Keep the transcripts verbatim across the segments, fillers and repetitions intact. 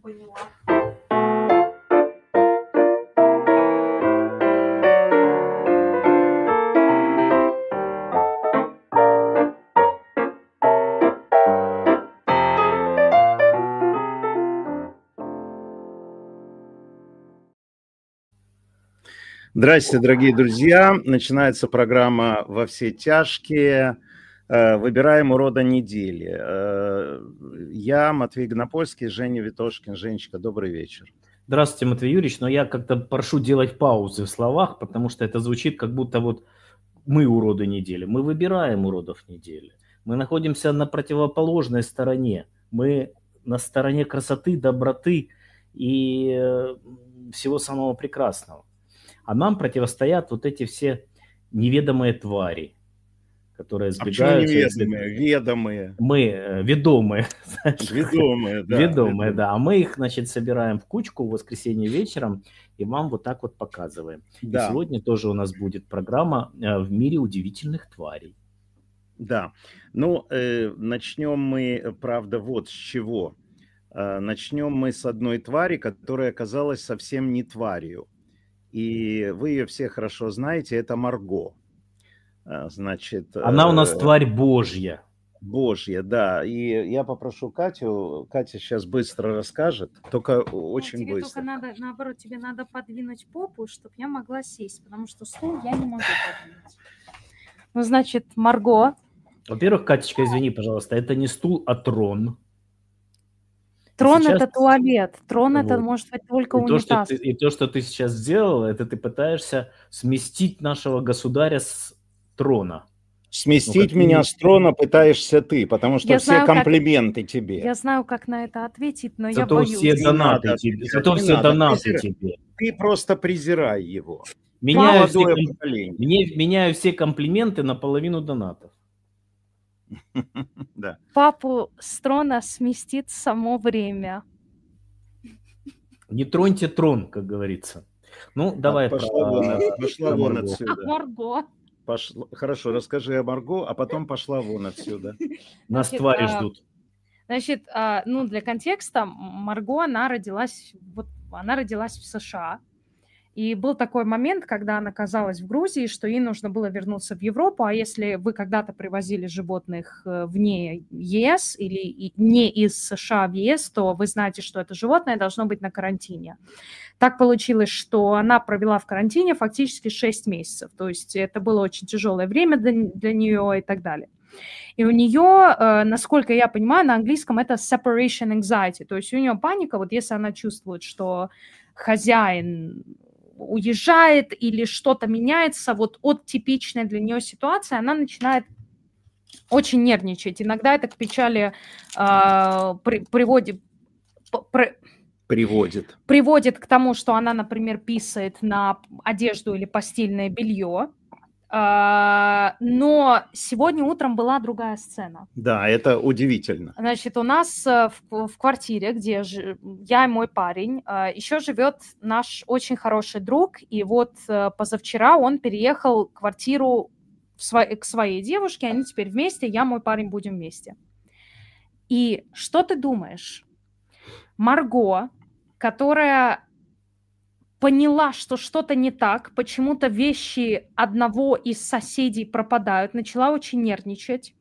Поняла. Здравствуйте, дорогие друзья. Начинается программа «Во все тяжкие». Выбираем урода недели. Я Матвей Гнопольский, Женя Витошкин. Женечка, добрый вечер. Здравствуйте, Матвей Юрьевич, но я как-то прошу делать паузы в словах, потому что это звучит как будто вот мы уроды недели. Мы выбираем уродов недели. Мы находимся на противоположной стороне. Мы на стороне красоты, доброты и всего самого прекрасного. А нам противостоят вот эти все неведомые твари, которые сбегают. А неведомые? Ведомые. Мы ведомые. Ведомые, да. Ведомые, да. А мы их, значит, собираем в кучку в воскресенье вечером и вам вот так вот показываем. Да. И сегодня тоже у нас будет программа «В мире удивительных тварей». Да. Ну, э, начнем мы, правда, вот с чего. Э, начнем мы с одной твари, которая оказалась совсем не тварью. И вы ее все хорошо знаете, это Марго. Значит, она у нас тварь Божья. Божья, да. И я попрошу Катю, Катя сейчас быстро расскажет, только очень тебе быстро. Только надо, наоборот, тебе надо подвинуть попу, чтобы я могла сесть, потому что стул я не могу подвинуть. Ну, значит, Марго. Во-первых, Катечка, извини, пожалуйста, это не стул, а трон. Трон сейчас... это туалет, трон вот. Это может быть только и унитаз. То, ты, и то, что ты сейчас сделала, это ты пытаешься сместить нашего государя с трона. Сместить ну, меня ты... с трона пытаешься ты, потому что я все знаю, комплименты как... тебе. Я знаю, как на это ответить, но Зато я боюсь. Все донаты надо, тебе. Зато все надо. донаты Презир... тебе. Ты просто презирай его. Меняю все, ком... Мне... Меняю все комплименты на половину донатов. Да. Папу с трона сместит само время. Не троньте трон, как говорится. Ну, давай. Пошла про... вон, пошла вон отсюда. А Марго. Пошла... Хорошо, расскажи о Марго, а потом пошла вон отсюда. Нас значит, твари а, ждут. Значит, а, ну, для контекста, Марго, она родилась, вот, она родилась в США. И был такой момент, когда она оказалась в Грузии, что ей нужно было вернуться в Европу, а если вы когда-то привозили животных вне ЕС или не из США в ЕС, то вы знаете, что это животное должно быть на карантине. Так получилось, что она провела в карантине фактически шесть месяцев, то есть это было очень тяжелое время для, для нее и так далее. И у нее, насколько я понимаю, на английском это separation anxiety, то есть у нее паника, вот если она чувствует, что хозяин уезжает или что-то меняется, вот от типичной для нее ситуации, она начинает очень нервничать. Иногда это к печали э, при, приводит, при, приводит. приводит к тому, что она, например, писает на одежду или постельное белье. Uh, но сегодня утром была другая сцена. Да, это удивительно. Значит, у нас в, в квартире, где ж, я и мой парень, uh, еще живет наш очень хороший друг, и вот uh, позавчера он переехал в квартиру в сво- к своей девушке, они теперь вместе, я и мой парень будем вместе. И что ты думаешь? Марго, которая... поняла, что что-то не так, почему-то вещи одного из соседей пропадают, начала очень нервничать,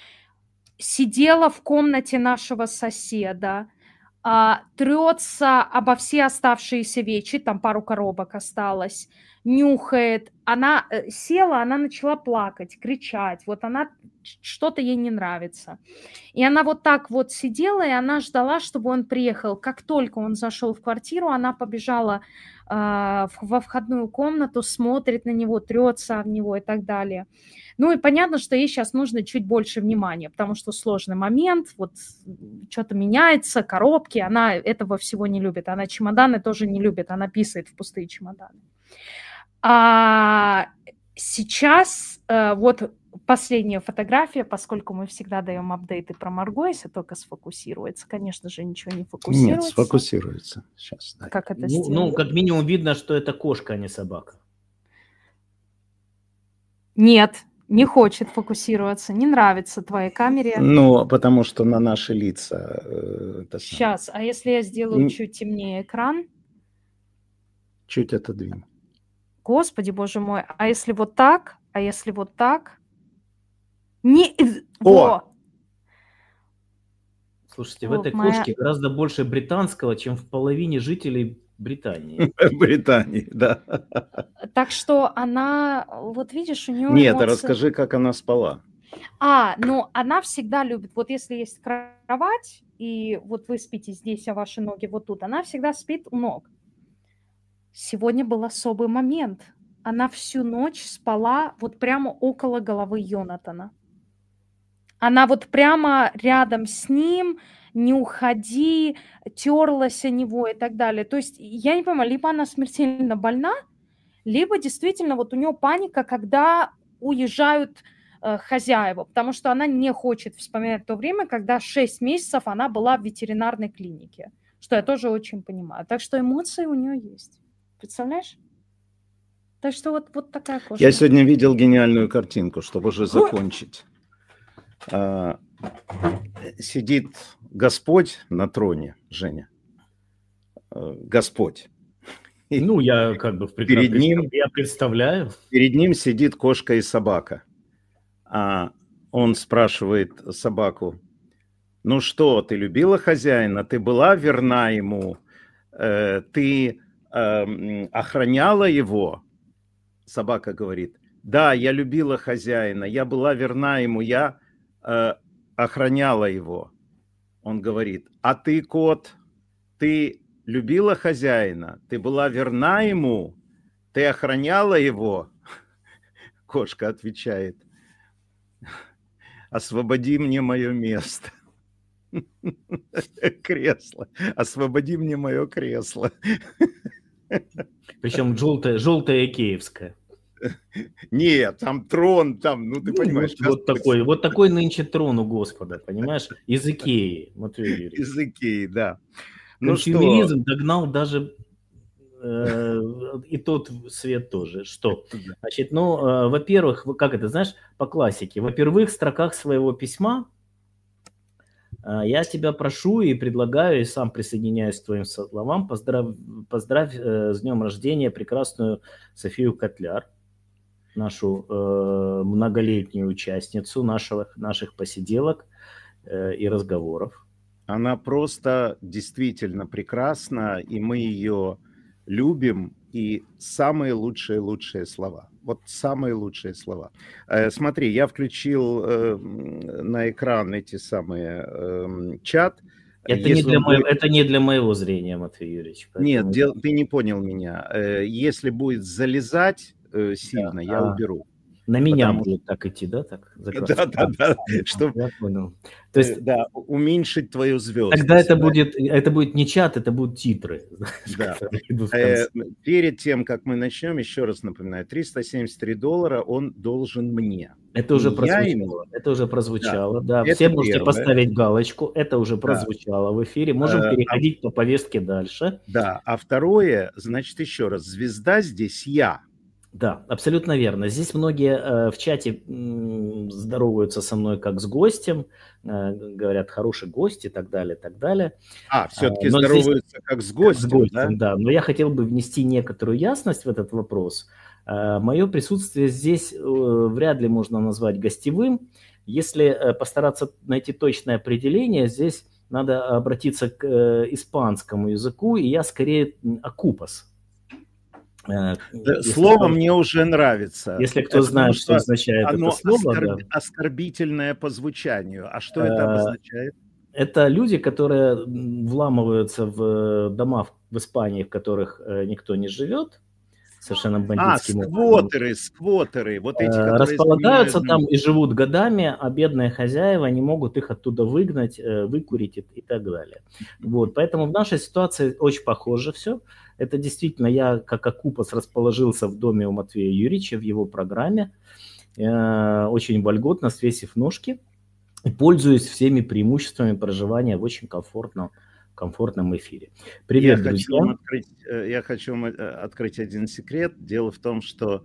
сидела в комнате нашего соседа, а, трется обо все оставшиеся вещи, там пару коробок осталось, нюхает, она села, она начала плакать, кричать, вот она, что-то ей не нравится. И она вот так вот сидела, и она ждала, чтобы он приехал. Как только он зашел в квартиру, она побежала э, во входную комнату, смотрит на него, трется об него и так далее. Ну и понятно, что ей сейчас нужно чуть больше внимания, потому что сложный момент, вот что-то меняется, коробки, она этого всего не любит. Она чемоданы тоже не любит, она писает в пустые чемоданы. А сейчас э, вот последняя фотография, поскольку мы всегда даем апдейты про Марго, если только сфокусируется. Конечно же, ничего не фокусируется. Нет, сфокусируется. Сейчас, да. Как это ну, сделать? ну, как минимум видно, что это кошка, а не собака. Нет, Не хочет фокусироваться, не нравится твоей камере. Ну, потому что на наши лица... Э, это Сейчас, а если я сделаю Н... чуть темнее экран? Чуть отодвинь. Господи, боже мой, а если вот так? А если вот так? Не... О! Слушайте, в этой моя... кошке гораздо больше британского, чем в половине жителей Британии. Британии, да. Так что она, вот видишь, у нее... Нет, эмоции... расскажи, как она спала. А, ну, она всегда любит, вот если есть кровать, и вот вы спите здесь, а ваши ноги вот тут, она всегда спит у ног. Сегодня был особый момент. Она всю ночь спала вот прямо около головы Йонатана. Она вот прямо рядом с ним, не уходи, терлась о него и так далее. То есть я не понимаю, либо она смертельно больна, либо действительно вот у нее паника, когда уезжают э, хозяева, потому что она не хочет вспоминать то время, когда шесть месяцев она была в ветеринарной клинике, что я тоже очень понимаю. Так что эмоции у нее есть. Представляешь? Так что вот, вот такая кошка. Я сегодня видел гениальную картинку, чтобы уже закончить. А, сидит Господь на троне, Женя. А, Господь. Ну, я как бы в перед ним, я представляю. Перед ним сидит кошка и собака. А он спрашивает собаку: ну что, ты любила хозяина? Ты была верна ему? Э, ты э, охраняла его? Собака говорит: да, я любила хозяина, я была верна ему, я э, охраняла его. Он говорит: а ты, кот, ты любила хозяина, ты была верна ему, ты охраняла его? Кошка отвечает: освободи мне мое место. Кресло. Освободи мне мое кресло. Причем желтое, желтое икеевское. Нет, там трон, там, ну ты ну, понимаешь. Вот, вот, такой, вот такой нынче трон у Господа, понимаешь? Из Икеи, Матвей Юрьевич. Из Икеи, да. Ну консюмеризм что? Догнал даже э, и тот свет тоже. Что? Значит, ну, э, во-первых, как это, знаешь, по классике. Во первых строках своего письма э, я тебя прошу и предлагаю, и сам присоединяюсь к твоим словам, поздравь, поздравь э, с днем рождения прекрасную Софию Котляр, нашу э, многолетнюю участницу наших, наших посиделок э, и разговоров. Она просто действительно прекрасна, и мы ее любим, и самые лучшие-лучшие слова. Вот самые лучшие слова. Э, смотри, я включил э, на экран эти самые э, чат. Это не, для будет... моего, это не для моего зрения, Матвей Юрьевич. Поэтому... Нет, дел... ты не понял меня. Э, если будет залезать э, сильно, да, я а... уберу. На меня Потому... будет так идти, да? Так, да, да, да. Чтобы, я понял. То есть, да, уменьшить твою звездность. Тогда это будет, это будет не чат, это будут титры. Да. Э, перед тем, как мы начнем, еще раз напоминаю, триста семьдесят три доллара он должен мне. Это уже прозвучало. Ему... Это уже прозвучало, да. да. Все можете первое. Поставить галочку. Это уже прозвучало да. в эфире. Можем а, переходить а... по повестке дальше. Да, а второе, значит, еще раз, звезда здесь я. Да, абсолютно верно. Здесь многие э, в чате м, здороваются со мной как с гостем, э, говорят хороший гость и так далее, так далее. А, все-таки Но здороваются здесь, как с гостем, как с гостем, да? да. Но я хотел бы внести некоторую ясность в этот вопрос. Э, мое присутствие здесь э, вряд ли можно назвать гостевым. Если э, постараться найти точное определение, здесь надо обратиться к э, испанскому языку, и я скорее акупас. Слово кто, мне уже нравится. Если кто это знает, что означает оно это слово. Оскорб... Да. Оскорбительное по звучанию. А что это обозначает? Это люди, которые вламываются в дома в Испании, в которых никто не живет. Совершенно бандитским образом. А, сквотеры, сквотеры. Вот эти, располагаются там и живут годами, а бедные хозяева не могут их оттуда выгнать, выкурить и так далее. Вот, поэтому в нашей ситуации очень похоже все. Это действительно я, как акупас, расположился в доме у Матвея Юрьевича в его программе, очень вольготно, свесив ножки, и пользуюсь всеми преимуществами проживания в очень комфортном комфортном эфире. Привет, я друзья. Хочу открыть, я хочу вам открыть один секрет. Дело в том, что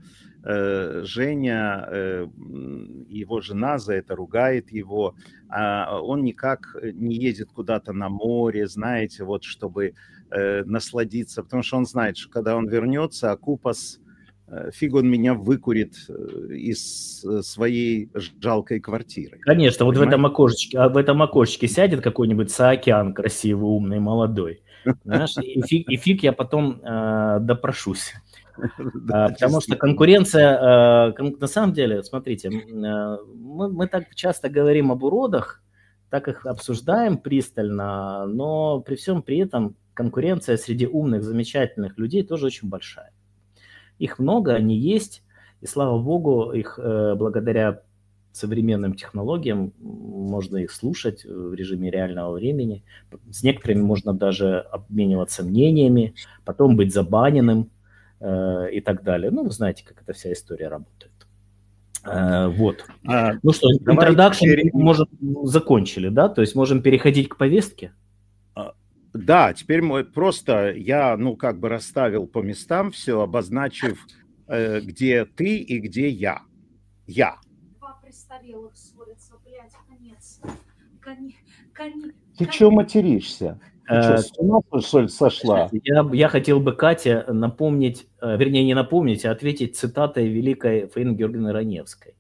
Женя, его жена за это ругает его, а он никак не едет куда-то на море, знаете, вот чтобы насладиться, потому что он знает, что когда он вернется, Акупас, фиг он меня выкурит из своей жалкой квартиры. Конечно, вот в этом окошечке, в этом окошечке сядет какой-нибудь Саакян красивый, умный, молодой, знаешь, и фиг, и фиг я потом э, допрошусь. Да, потому что конкуренция, на самом деле, смотрите, мы, мы так часто говорим об уродах, так их обсуждаем пристально, но при всем при этом конкуренция среди умных, замечательных людей тоже очень большая. Их много, они есть, и слава богу, их благодаря современным технологиям можно их слушать в режиме реального времени. С некоторыми можно даже обмениваться мнениями, потом быть забаненным и так далее. Ну, вы знаете, как эта вся история работает. Вот. А, ну что, интродакшн, теперь... может, закончили, да? То есть можем переходить к повестке? Да, теперь мы просто, я, ну, как бы расставил по местам все, обозначив, э, где ты и где я. Я. Два престарелых ссорятся, блядь, конец. Кони, кони, ты что материшься? Ты что, с ума сошла? Я, я хотел бы Кате напомнить, вернее, не напомнить, а ответить цитатой великой Фаины Георгиевны Раневской.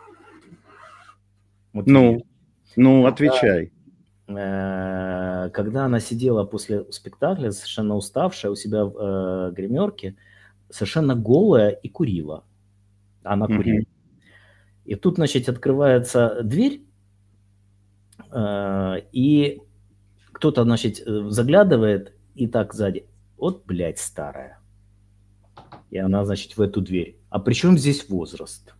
Вот ну, ну, отвечай. Когда, когда она сидела после спектакля, совершенно уставшая у себя в э, гримерке, совершенно голая и курила. Она курила. Mm-hmm. И тут, значит, открывается дверь, э, и кто-то, значит, заглядывает, и так сзади, вот, блядь, старая. И она, значит, в эту дверь. А при чем здесь возраст?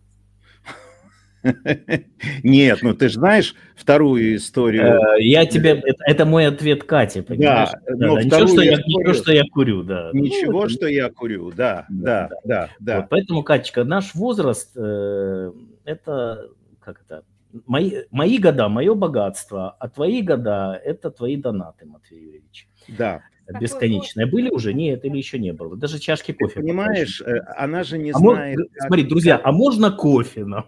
Нет, ну ты же знаешь вторую историю. Я тебе, это, это мой ответ Кате, понимаешь? Да, да, да. Ничего, что я, ничего, что я курю, да. Ничего, ну, что я курю, да, да, да, да. да. Вот, поэтому, Катечка, наш возраст, э, это, как это, мои, мои года, мое богатство, а твои года, это твои донаты, Матвей Юрьевич. Да. Бесконечные. Были уже? Нет, или еще не было? Даже чашки кофе. Ты понимаешь, покажем. Она же не а знает... Мож... Как... Смотри, друзья, а можно кофе нам?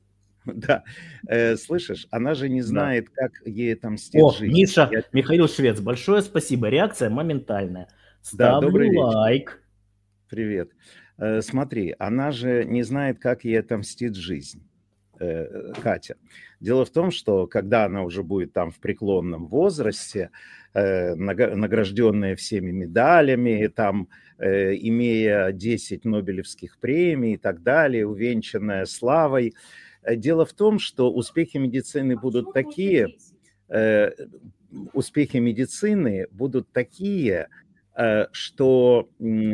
Да, э, слышишь, она же не знает, да. как ей отомстить О, жизнь. Миша, Я... Михаил Швец, большое спасибо. Реакция моментальная. Ставлю да, добрый лайк. Вечер. Привет. Э, смотри, она же не знает, как ей отомстит жизнь, э, Катя. Дело в том, что когда она уже будет там в преклонном возрасте, э, награжденная всеми медалями, там, э, имея десять Нобелевских премий и так далее, увенчанная славой, дело в том, что успехи медицины будут такие, э, успехи медицины будут такие, э, что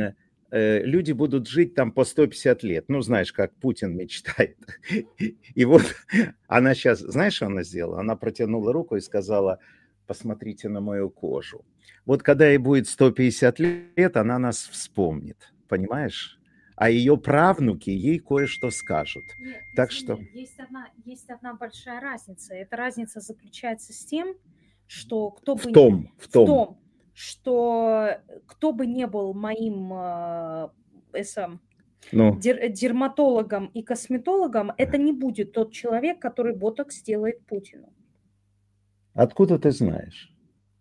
э, люди будут жить там по сто пятьдесят лет. Ну, знаешь, как Путин мечтает. И вот она сейчас, знаешь, что она сделала? Она протянула руку и сказала, посмотрите на мою кожу. Вот когда ей будет сто пятьдесят лет, она нас вспомнит, понимаешь? А ее правнуки ей кое-что скажут. Нет, так извини, что... есть, одна, есть одна большая разница. Эта разница заключается с тем, что кто в бы... Том, в, в том. том, что кто бы не был моим э, эсам, ну. дер, дерматологом и косметологом, это не будет тот человек, который ботокс делает Путину. Откуда ты знаешь?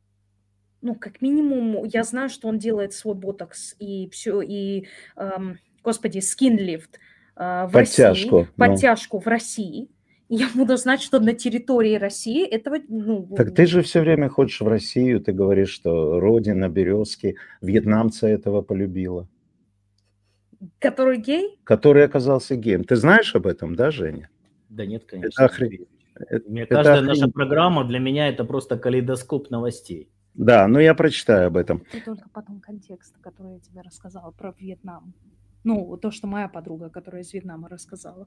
Ну, как минимум, я знаю, что он делает свой ботокс и все, и... Эм, Господи, скинлифт э, в подтяжку, России, подтяжку ну. в России. И я буду знать, что на территории России этого... Ну, так ты же все время ходишь в Россию, ты говоришь, что родина Березки, вьетнамца этого полюбила. Который гей? Который оказался геем. Ты знаешь об этом, да, Женя? Да нет, конечно. Это охрен... это, Каждая это наша охрен... программа для меня это просто калейдоскоп новостей. Да, но я прочитаю об этом. И только потом контекст, который я тебе рассказала про Вьетнам. Ну, то, что моя подруга, которая из Вьетнама, рассказала.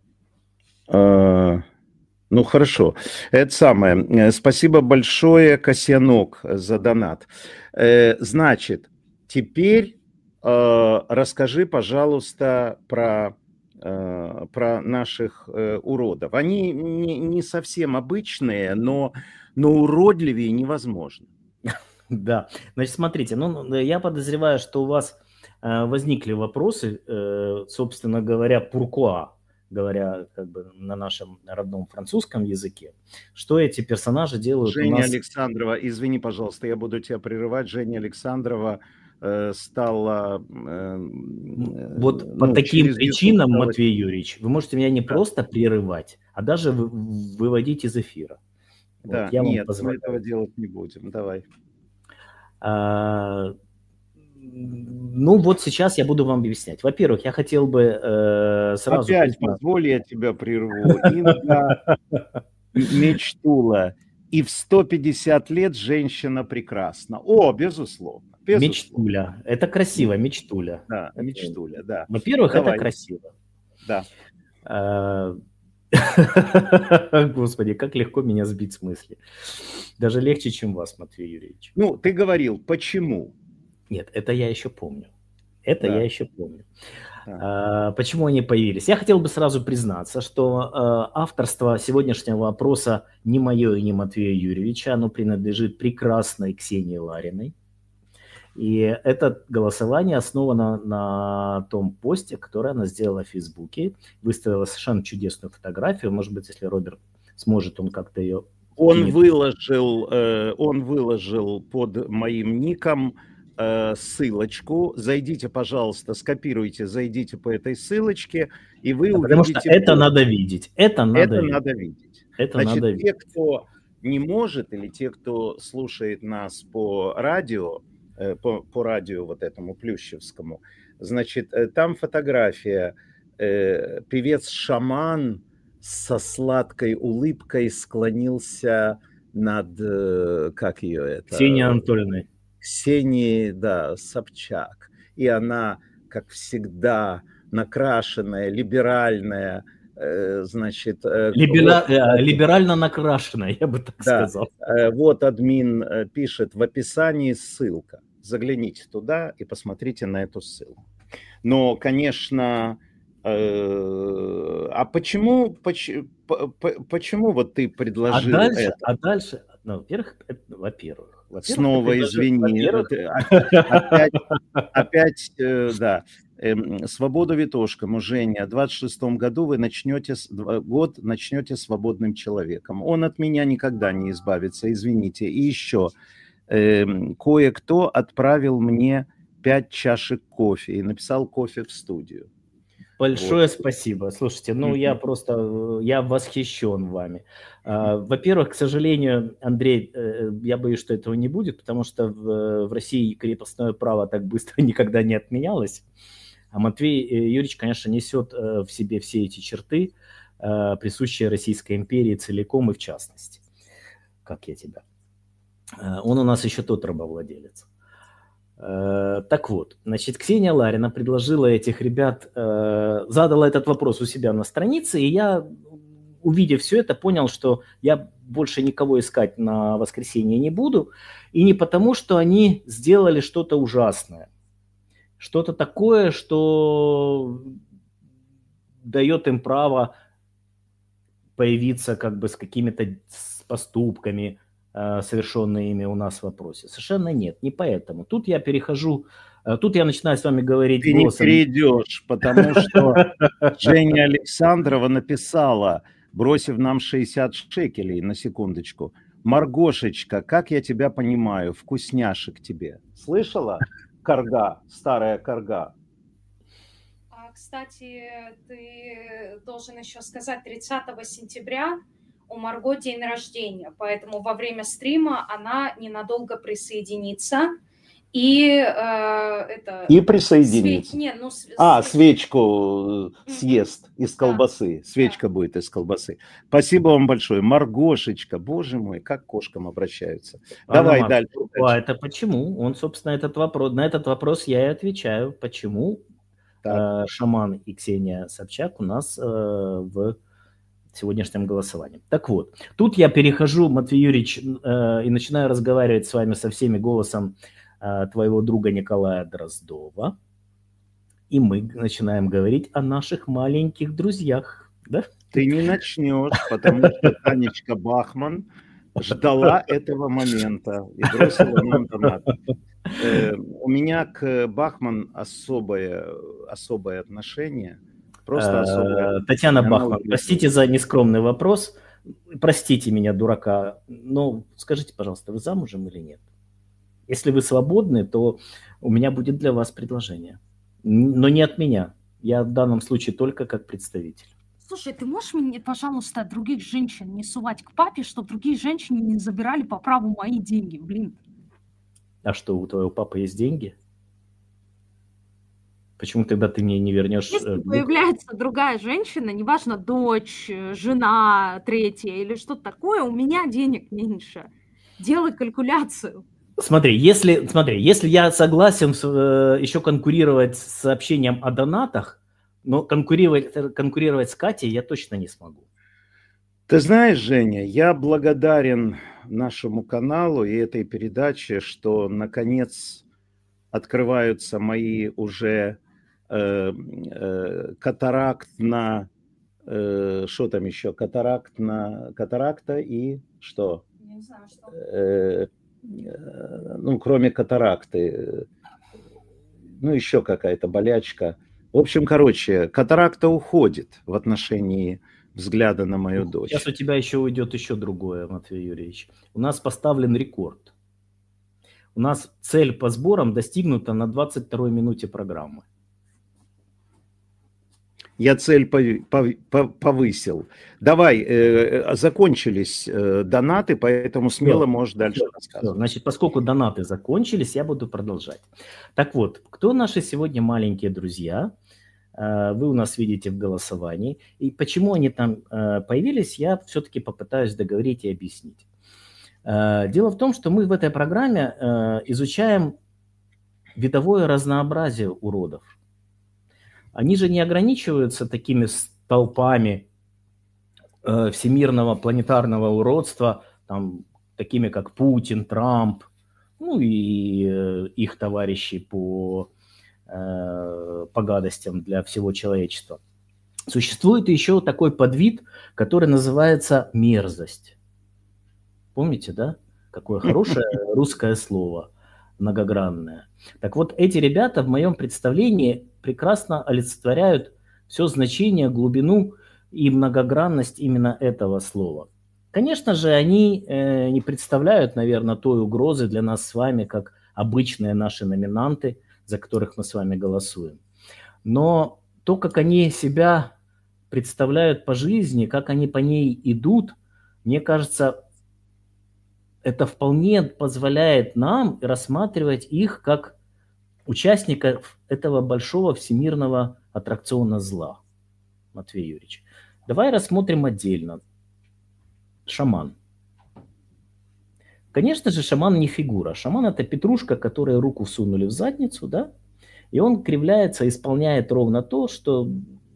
А, ну, хорошо. Это самое. Спасибо большое, Касьянок, за донат. Значит, теперь расскажи, пожалуйста, про, про наших уродов. Они не, не совсем обычные, но, но уродливее невозможно. Да, значит, смотрите, ну, я подозреваю, что у вас э, возникли вопросы, э, собственно говоря, pourquoi, говоря как бы на нашем родном французском языке, что эти персонажи делают у Женя нас... Александрова, извини, пожалуйста, я буду тебя прерывать. Женя Александрова э, стала... Э, Вот э, по ну, таким через причинам, YouTube Матвей Юрьевич, вы можете меня не Да. просто прерывать, а даже вы- выводить из эфира. Да, Вот, я вам нет, мы позволяю. этого делать не будем. Давай. А, ну вот сейчас я буду вам объяснять. Во-первых, я хотел бы э, сразу Опять признать- позволь, я тебя прерву. Инна Мечтула. И в сто пятьдесят лет женщина прекрасна. О, безусловно. безусловно. Мечтуля. Это красиво, мечтуля. Да, Это- мечтуля, да. Во-первых, Давай. это красиво. Да. А, Господи, как легко меня сбить с мысли. Даже легче, чем вас, Матвей Юрьевич. Ну, ты говорил, почему? Нет, это я еще помню. Это Да. я еще помню. Да. А, почему они появились? Я хотел бы сразу признаться, что а, авторство сегодняшнего вопроса не мое и не Матвея Юрьевича, оно принадлежит прекрасной Ксении Лариной. И это голосование основано на том посте, который она сделала в Фейсбуке, выставила совершенно чудесную фотографию. Может быть, если Роберт сможет, он как-то ее... Он кинет. выложил, э, он выложил под моим ником э, ссылочку. Зайдите, пожалуйста, скопируйте, зайдите по этой ссылочке, и вы Да, увидите... потому что это пост. надо видеть. Это надо Это видеть. надо видеть. Это Значит, надо те, кто не может, или те, кто слушает нас по радио, э, по, по радио вот этому плющевскому, значит, э, там фотография. Э, певец-шаман со сладкой улыбкой склонился над, э, как ее это? Ксения Анатольевна. Ксении, да, Собчак. И она, как всегда, накрашенная, либеральная, э, значит... э, Либера- вот, э, либерально накрашенная, я бы так да, сказал. э, вот админ э, пишет в описании ссылка. Загляните туда и посмотрите на эту ссылку. Но, конечно... э, А почему, поч- по- по- почему вот ты А предложил дальше, это? а дальше, ну, во-первых, это- во-первых, во-первых, ты Снова предложил- извини, во-первых, это о- опять, опять, э, да. Эм, Свобода Витошкому, Женя, в двадцать шестом году вы начнете, с- два- год начнете свободным человеком. Он от меня никогда не избавится, извините. И еще, эм, кое-кто отправил мне пять чашек кофе и написал кофе в студию. большое Вот. спасибо. Слушайте, ну Мгм. я просто, э, я восхищен вами. А, Во-первых, к сожалению, Андрей, э, я боюсь, что этого не будет, потому что в, в России крепостное право так быстро никогда не отменялось. А Матвей э, Юрьевич, конечно, несет э, в себе все эти черты, э, присущие Российской империи целиком и в частности. Как я тебя. Э, Он у нас еще тот рабовладелец. Э, Так вот, значит, Ксения Ларина предложила этих ребят, э, задала этот вопрос у себя на странице, и я, увидев все это, понял, что я больше никого искать на воскресенье не буду, и не потому, что они сделали что-то ужасное, что-то такое, что дает им право появиться как бы с какими-то с поступками, э, совершенные ими у нас в вопросе. Совершенно нет, не поэтому. Тут я перехожу, э, тут я начинаю с вами говорить Ты не голосом... перейдешь, потому что Женя Александрова написала, бросив нам шестьдесят шекелей, на секундочку: «Маргошечка, как я тебя понимаю, вкусняшек тебе». Слышала? Карга, старая карга. А, кстати, ты должен еще сказать, тридцатого сентября у Марго день рождения, поэтому во время стрима она ненадолго присоединится. И э, это... И присоединится. Све... Не, ну, с... А, свеч... свечку съест из колбасы. Свечка будет из колбасы. Спасибо вам большое. Маргошечка, боже мой, как к кошкам обращаются. Анна Давай Марк, дальше. а это почему? Он, собственно, этот вопрос, на этот вопрос я и отвечаю. Почему э, Шаман и Ксения Собчак у нас э, в сегодняшнем голосовании? Так вот, тут я перехожу, Матвей Юрьевич, э, и начинаю разговаривать с вами со всеми голосом э, твоего друга Николая Дроздова. И мы начинаем говорить о наших маленьких друзьях. Да? Ты не начнешь, потому что Танечка Бахман ждала этого момента и бросила нам донат. Э, у меня к Бахман особое, особое отношение. Просто особое. Татьяна Бахман, простите за нескромный вопрос. Простите меня, дурака, но скажите, пожалуйста, вы замужем или нет? Если вы свободны, то у меня будет для вас предложение. Но не от меня. Я в данном случае только как представитель. Слушай, ты можешь мне, пожалуйста, других женщин не сувать к папе, чтобы другие женщины не забирали по праву мои деньги, блин? А что, у твоего папы есть деньги? Почему тогда ты мне не вернешь? Если появляется другая женщина, неважно, дочь, жена, третья или что-то такое, у меня денег меньше. Делай калькуляцию. Смотри, если, смотри, если я согласен э, еще конкурировать с сообщением о донатах, но конкурировать, конкурировать с Катей я точно не смогу. Ты знаешь, Женя, я благодарен нашему каналу и этой передаче, что наконец открываются мои уже э, э, катаракт на... Э, что там еще? Катаракт на... Катаракта и что? Я не знаю, что. Э, э, ну, кроме катаракты. Ну, еще какая-то болячка. В общем, короче, катаракта уходит в отношении взгляда на мою дочь. Сейчас у тебя еще уйдет еще другое, Матвей Юрьевич. У нас поставлен рекорд. У нас цель по сборам достигнута на двадцать второй минуте программы. Я цель повысил. Давай, э, закончились э, донаты, поэтому смело все, можешь дальше все, рассказывать. Все. Значит, поскольку донаты закончились, я буду продолжать. Так вот, кто наши сегодня маленькие друзья? Вы у нас видите в голосовании. И почему они там появились, я все-таки попытаюсь договорить и объяснить. Дело в том, что мы в этой программе изучаем видовое разнообразие уродов. Они же не ограничиваются такими столпами всемирного планетарного уродства, там, такими как Путин, Трамп, ну и их товарищи по, по гадостям для всего человечества. Существует еще такой подвид, который называется мерзость. Помните, да? Какое хорошее русское слово, многогранное. Так вот, эти ребята в моем представлении прекрасно олицетворяют все значение, глубину и многогранность именно этого слова. Конечно же, они э, не представляют, наверное, той угрозы для нас с вами, как обычные наши номинанты, за которых мы с вами голосуем. Но то, как они себя представляют по жизни, как они по ней идут, мне кажется, это вполне позволяет нам рассматривать их как участников этого большого всемирного аттракциона зла. Матвей Юрьевич, давай рассмотрим отдельно. Шаман. Конечно же, шаман не фигура. Шаман – это петрушка, которой руку всунули в задницу, да? И он кривляется, исполняет ровно то, что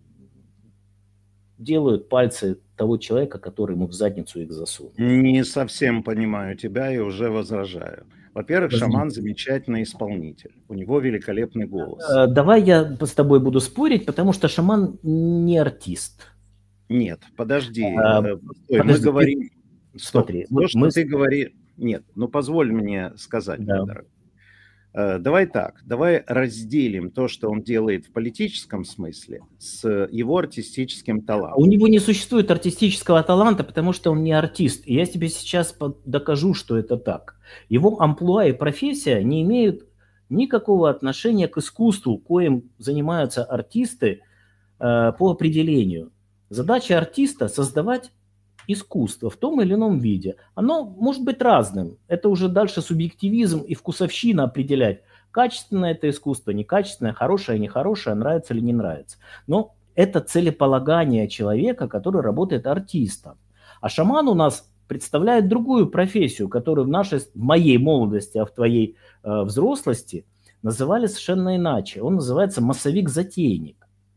делают пальцы того человека, который ему в задницу их засунул. Не совсем понимаю тебя и уже возражаю. Во-первых, шаман замечательный исполнитель. У него великолепный голос. Давай я с тобой буду спорить, потому что шаман не артист. Нет, подожди. А, Стой, подожди мы говорим... ты... Смотри, то, что мы... ты говоришь... Нет, ну позволь мне сказать, да. мой дорогой. Давай так, давай разделим то, что он делает в политическом смысле, с его артистическим талантом. У него не существует артистического таланта, потому что он не артист. И я тебе сейчас докажу, что это так. Его амплуа и профессия не имеют никакого отношения к искусству, коим занимаются артисты э, по определению. Задача артиста – создавать искусство в том или ином виде. Оно может быть разным. Это уже дальше субъективизм и вкусовщина определять. Качественное это искусство, некачественное, хорошее, нехорошее, нравится или не нравится. Но это целеполагание человека, который работает артистом. А шаман у нас представляет другую профессию, которую в, нашей, в моей молодости, а в твоей э, взрослости называли совершенно иначе. Он называется массовик-затейник.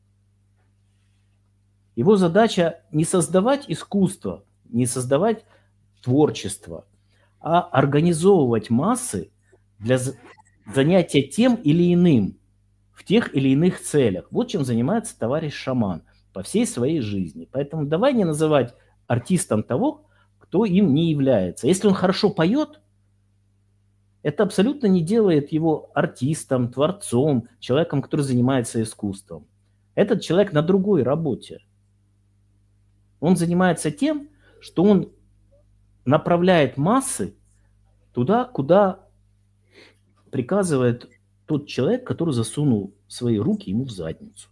Его задача не создавать искусство, не создавать творчество, а организовывать массы для занятия тем или иным, в тех или иных целях. Вот чем занимается товарищ шаман по всей своей жизни. Поэтому давай не называть артистом того, кто им не является. Если он хорошо поет, это абсолютно не делает его артистом, творцом, человеком, который занимается искусством. Этот человек на другой работе. Он занимается тем, что он направляет массы туда, куда приказывает тот человек, который засунул свои руки ему в задницу.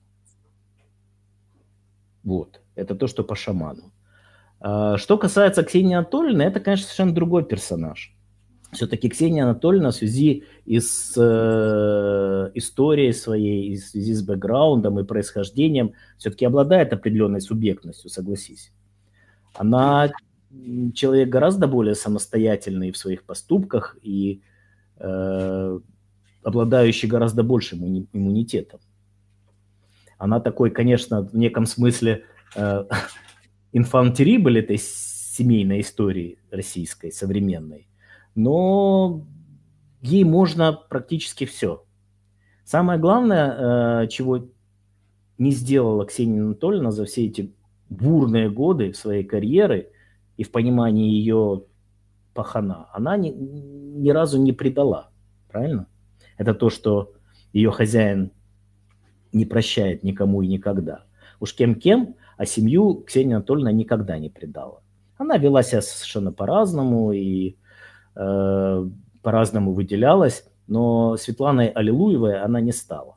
Вот. Это то, что по шаману. Что касается Ксении Анатольевны, это, конечно, совершенно другой персонаж. Все-таки Ксения Анатольевна в связи и с э, историей своей, и в связи с бэкграундом и происхождением все-таки обладает определенной субъектностью, согласись. Она человек гораздо более самостоятельный в своих поступках и э, обладающий гораздо большим иммунитетом. Она такой, конечно, в неком смысле э, инфант терибль этой семейной истории российской, современной. Но ей можно практически все. Самое главное, чего не сделала Ксения Анатольевна за все эти бурные годы своей карьеры и в понимании ее пахана, она ни, ни разу не предала. Правильно? Это то, что ее хозяин не прощает никому и никогда. Уж кем-кем, а семью Ксения Анатольевна никогда не предала. Она вела себя совершенно по-разному и по-разному выделялась, но Светланой Аллилуевой она не стала.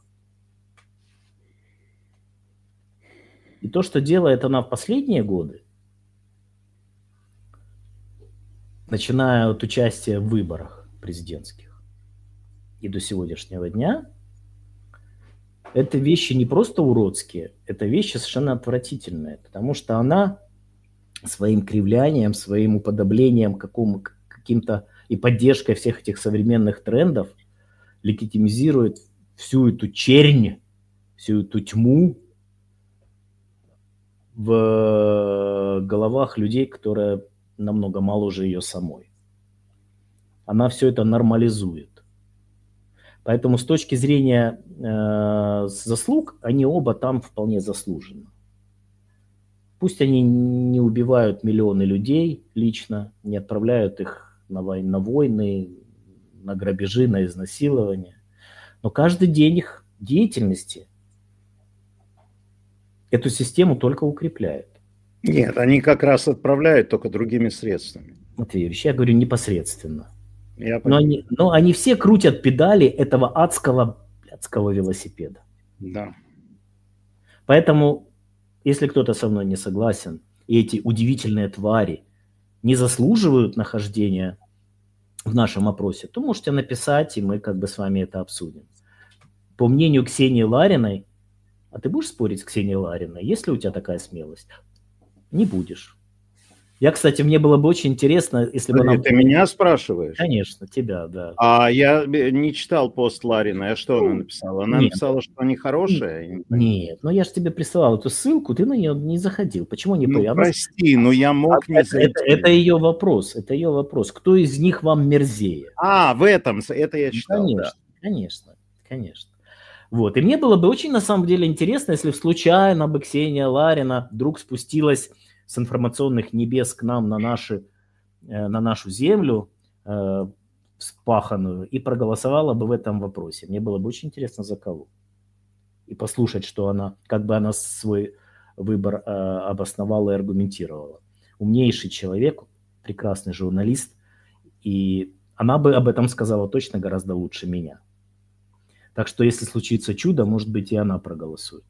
И то, что делает она в последние годы, начиная от участия в выборах президентских и до сегодняшнего дня, это вещи не просто уродские, это вещи совершенно отвратительные, потому что она своим кривлянием, своим уподоблением какому каким-то и поддержкой всех этих современных трендов легитимизирует всю эту чернь, всю эту тьму в головах людей, которые намного моложе ее самой. Она все это нормализует. Поэтому с точки зрения э, заслуг, они оба там вполне заслужены. Пусть они не убивают миллионы людей лично, не отправляют их на, вой- на войны, на грабежи, на изнасилования. Но каждый день их деятельности эту систему только укрепляет. Нет, они как раз отправляют только другими средствами. Матвей Юрьевич, я говорю непосредственно. Я но, они, но они все крутят педали этого адского, адского велосипеда. Да. Поэтому, если кто-то со мной не согласен, и эти удивительные твари не заслуживают нахождения в нашем опросе, то можете написать, и мы как бы с вами это обсудим. По мнению Ксении Лариной, а ты будешь спорить с Ксенией Лариной? Есть ли у тебя такая смелость? Не будешь. Я, кстати, мне было бы очень интересно, если бы Ты, нам... Ты меня спрашиваешь? Конечно, тебя, да. А я не читал пост Лариной. А что ну, она написала? Она нет. написала, что они хорошие? Нет, но я же тебе присылал эту ссылку, ты на нее не заходил. Почему не Ну, появился? прости, но я мог не это, зайти. Это, это ее вопрос, это ее вопрос. Кто из них вам мерзее? А, в этом, это я читал, Конечно, да. конечно, конечно. Вот, и мне было бы очень, на самом деле, интересно, если случайно бы Ксения Ларина вдруг спустилась с информационных небес к нам на, наши, на нашу землю, э, спаханную, и проголосовала бы в этом вопросе. Мне было бы очень интересно, за кого. И послушать, что она, как бы она свой выбор э, обосновала и аргументировала. Умнейший человек, прекрасный журналист, и она бы об этом сказала точно гораздо лучше меня. Так что, если случится чудо, может быть, и она проголосует.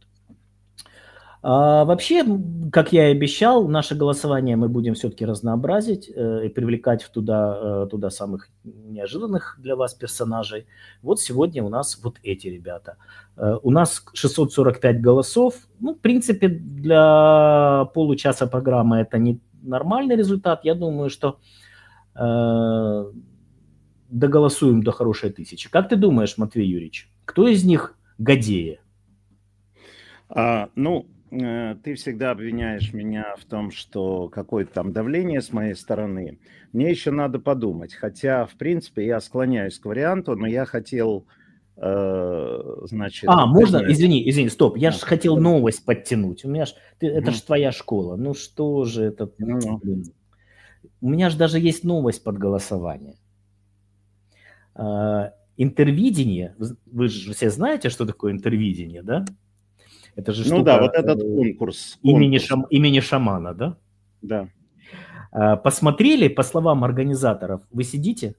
А вообще, как я и обещал, наше голосование мы будем все-таки разнообразить э, и привлекать туда, э, туда самых неожиданных для вас персонажей. Вот сегодня у нас вот эти ребята. Э, у нас шестьсот сорок пять голосов. Ну, в принципе, для получаса программы это не нормальный результат. Я думаю, что э, доголосуем до хорошей тысячи. Как ты думаешь, Матвей Юрьевич, кто из них гадея? А, ну, ты всегда обвиняешь меня в том, что какое-то там давление с моей стороны. Мне еще надо подумать. Хотя, в принципе, я склоняюсь к варианту, но я хотел, э, значит... А, можно? Знаешь... Извини, извини, стоп. Я а, же хотел новость подтянуть. У меня ж, ты, это угу. же твоя школа. Ну что же это... Ну, блин. У меня же даже есть новость под голосование. Интервидение, вы же все знаете, что такое интервидение, да? Это же ну штука, да, вот этот конкурс. Имени, конкурс. шам, имени шамана, да? Да. Посмотрели, по словам организаторов, вы сидите?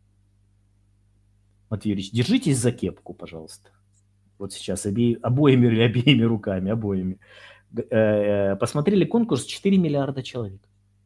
Матвей Юрьевич, держитесь за кепку, пожалуйста. Вот сейчас оби, обоими или обеими руками, обоими. Посмотрели конкурс четыре миллиарда человек.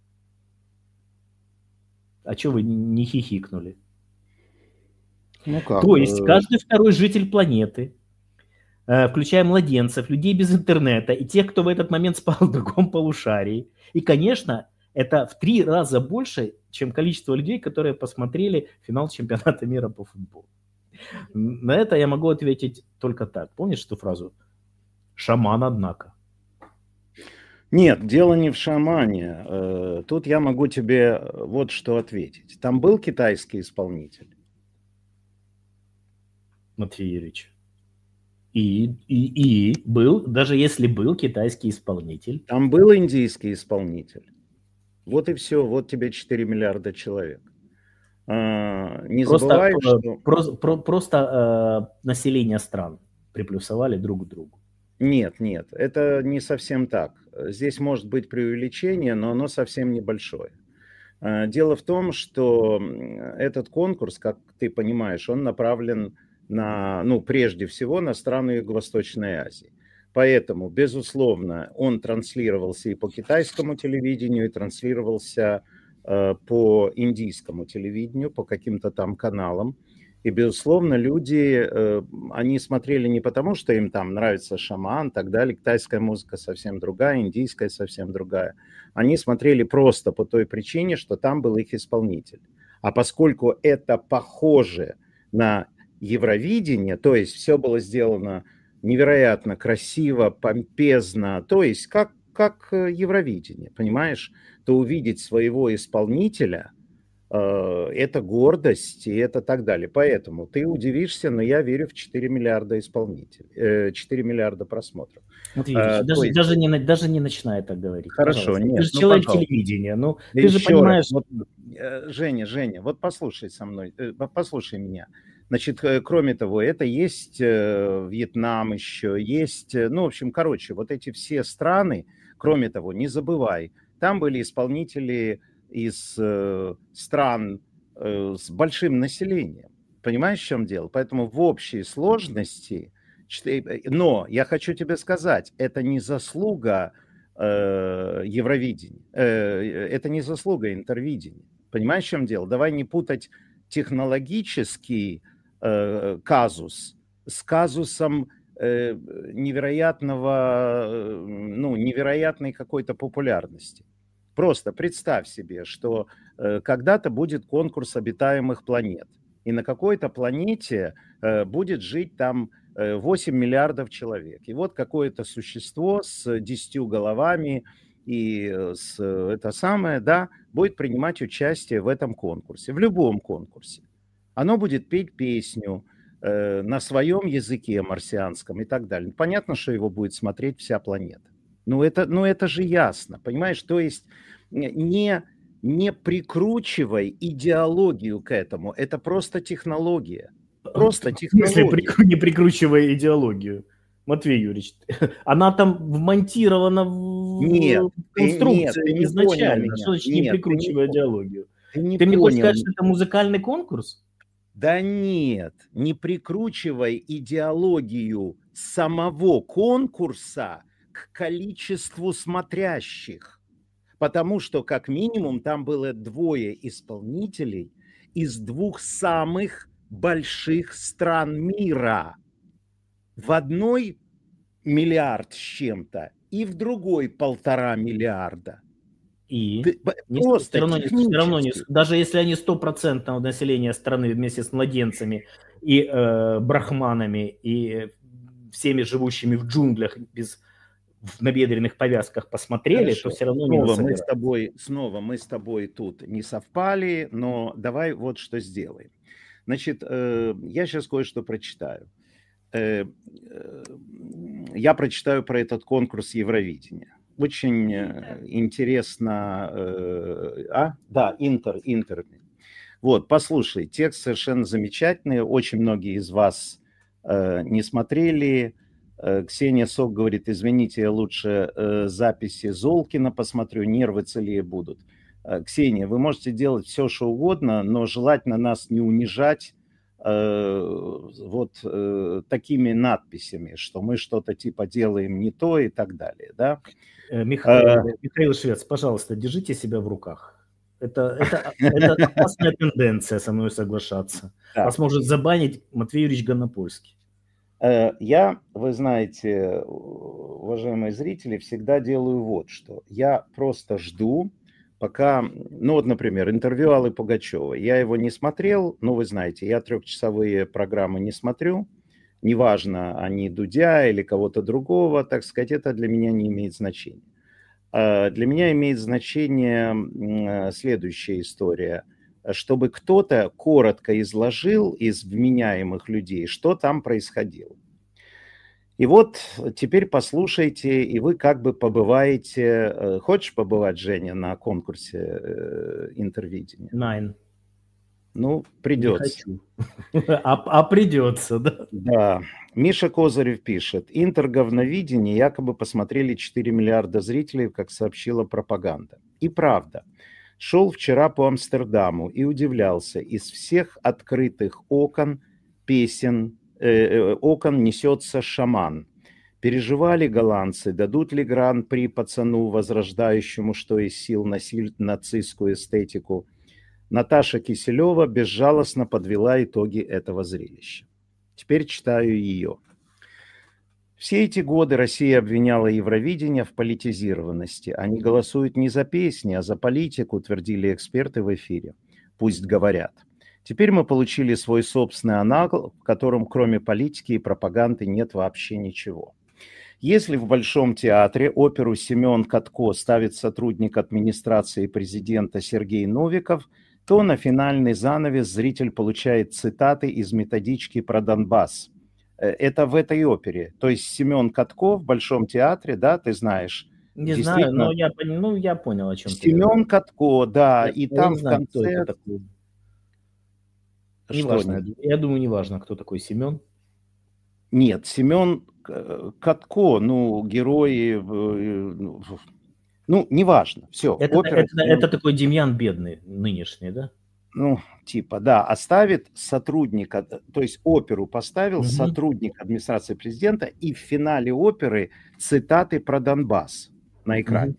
А что вы не хихикнули? Ну как? То есть каждый второй житель планеты, включая младенцев, людей без интернета и тех, кто в этот момент спал в другом полушарии. И, конечно, это в три раза больше, чем количество людей, которые посмотрели финал чемпионата мира по футболу. На это я могу ответить только так. Помнишь эту фразу? Шаман, однако. Нет, дело не в шамане. Тут я могу тебе вот что ответить. Там был китайский исполнитель? Матвей Юрьевич. И, и, и был, даже если был китайский исполнитель. Там был индийский исполнитель. Вот и все, вот тебе четыре миллиарда человек. А, не просто, забывай, про, что... Про, про, просто э, население стран приплюсовали друг к другу. Нет, нет, это не совсем так. Здесь может быть преувеличение, но оно совсем небольшое. Дело в том, что этот конкурс, как ты понимаешь, он направлен на, ну, прежде всего на страны Юго-Восточной Азии. Поэтому, безусловно, он транслировался и по китайскому телевидению, и транслировался э, по индийскому телевидению, по каким-то там каналам. И, безусловно, люди, э, они смотрели не потому, что им там нравится шаман и так далее. Китайская музыка совсем другая, индийская совсем другая. Они смотрели просто по той причине, что там был их исполнитель. А поскольку это похоже на Евровидение, то есть все было сделано невероятно красиво, помпезно, то есть как, как Евровидение, понимаешь, то увидеть своего исполнителя – это гордость, и это так далее. Поэтому ты удивишься, но я верю в четыре миллиарда исполнителей, четыре миллиарда просмотров. Вот видишь, а, даже, есть... даже, не, даже не начинай так говорить. Хорошо, пожалуйста. нет. Ты же ну, человек пожалуйста. телевидения, ну да ты же понимаешь... Раз, вот, Женя, Женя, вот послушай со мной, послушай меня. Значит, кроме того, это есть Вьетнам еще, есть, ну, в общем, короче, вот эти все страны, кроме того, не забывай, там были исполнители из э, стран э, с большим населением. Понимаешь, в чем дело? Поэтому в общей сложности... Но я хочу тебе сказать, это не заслуга э, Евровидения, э, это не заслуга интервидения. Понимаешь, в чем дело? Давай не путать технологический э, казус с казусом э, невероятного, ну, невероятной какой-то популярности. Просто представь себе, что э, когда-то будет конкурс обитаемых планет, и на какой-то планете э, будет жить там э, восемь миллиардов человек. И вот какое-то существо с десятью головами и с, это самое, да, будет принимать участие в этом конкурсе, в любом конкурсе. Оно будет петь песню э, на своем языке марсианском и так далее. Понятно, что его будет смотреть вся планета. Ну это, ну, это же ясно, понимаешь? То есть не, не прикручивай идеологию к этому. Это просто технология. Просто технология. Если не прикручивая идеологию, Матвей Юрьевич, она там вмонтирована в нет, конструкцию нет, изначально. Что значит не прикручивая идеологию? Ты, не ты мне хочешь сказать, что это музыкальный конкурс? Да нет, не прикручивай идеологию самого конкурса к количеству смотрящих, потому что как минимум там было двое исполнителей из двух самых больших стран мира. В одной миллиард с чем-то и в другой полтора миллиарда. И Ты, не, просто все равно, все равно не, даже если они стопроцентного населения страны вместе с младенцами и э, брахманами и всеми живущими в джунглях без в набедренных повязках посмотрели, Хорошо. То все равно снова не мы с тобой снова мы с тобой тут не совпали, но давай вот что сделаем. Значит, э, я сейчас кое-что прочитаю. Э, э, я прочитаю про этот конкурс Евровидения. очень интересно... А? Да, Интер, Интер. Вот, послушай, текст совершенно замечательный. Очень многие из вас э, не смотрели. Э, Ксения Сок говорит, извините, я лучше э, записи Золкина посмотрю, нервы целее будут. Э, Ксения, вы можете делать все, что угодно, но желательно нас не унижать э, вот э, такими надписями, что мы что-то типа делаем не то и так далее, да? Михаил, э, Михаил Швец, пожалуйста, держите себя в руках. Это, это, это опасная тенденция со мной соглашаться. Да. Вас может забанить Матвей Юрьевич Гонопольский. Я, вы знаете, уважаемые зрители, всегда делаю вот что. Я просто жду, пока... Ну вот, например, интервью Аллы Пугачевой. Я его не смотрел, но вы знаете, я трехчасовые программы не смотрю. Неважно, они Дудя или кого-то другого, так сказать, это для меня не имеет значения. Для меня имеет значение следующая история, чтобы кто-то коротко изложил из вменяемых людей, что там происходило. И вот теперь послушайте, и вы как бы побываете... Хочешь побывать, Женя, на конкурсе Интервидения? Nine. Ну, придется. Не хочу. А, а придется, да? Да. Миша Козырев пишет. Интерговновидение якобы посмотрели четыре миллиарда зрителей, как сообщила пропаганда. И правда. Шел вчера по Амстердаму и удивлялся. Из всех открытых окон песен, э, окон несется шаман. Переживали голландцы, дадут ли гран-при пацану, возрождающему, что из сил насиль... нацистскую эстетику. Наташа Киселева безжалостно подвела итоги этого зрелища. Теперь читаю ее. Все эти годы Россия обвиняла Евровидение в политизированности. Они голосуют не за песни, а за политику, твердили эксперты в эфире. Пусть говорят. Теперь мы получили свой собственный аналог, в котором кроме политики и пропаганды нет вообще ничего. Если в Большом театре оперу «Семен Катко» ставит сотрудник администрации президента Сергей Новиков, то на финальный занавес зритель получает цитаты из методички про Донбасс. Это в этой опере. То есть Семен Катко в Большом театре, да, ты знаешь? Не знаю, но я, ну, я понял, о чем ты говоришь. Семен Катко, да, я, и я там не в знаю, конце... кто это такой. Неважно, я думаю, неважно, кто такой Семен. Нет, Семен Катко, ну, герой... Ну, неважно, все. Это, опера, это, Семен... это такой Демьян Бедный, нынешний, да? Ну, типа, да, оставит сотрудника, то есть оперу поставил угу. сотрудник администрации президента, и в финале оперы цитаты про Донбасс на экране.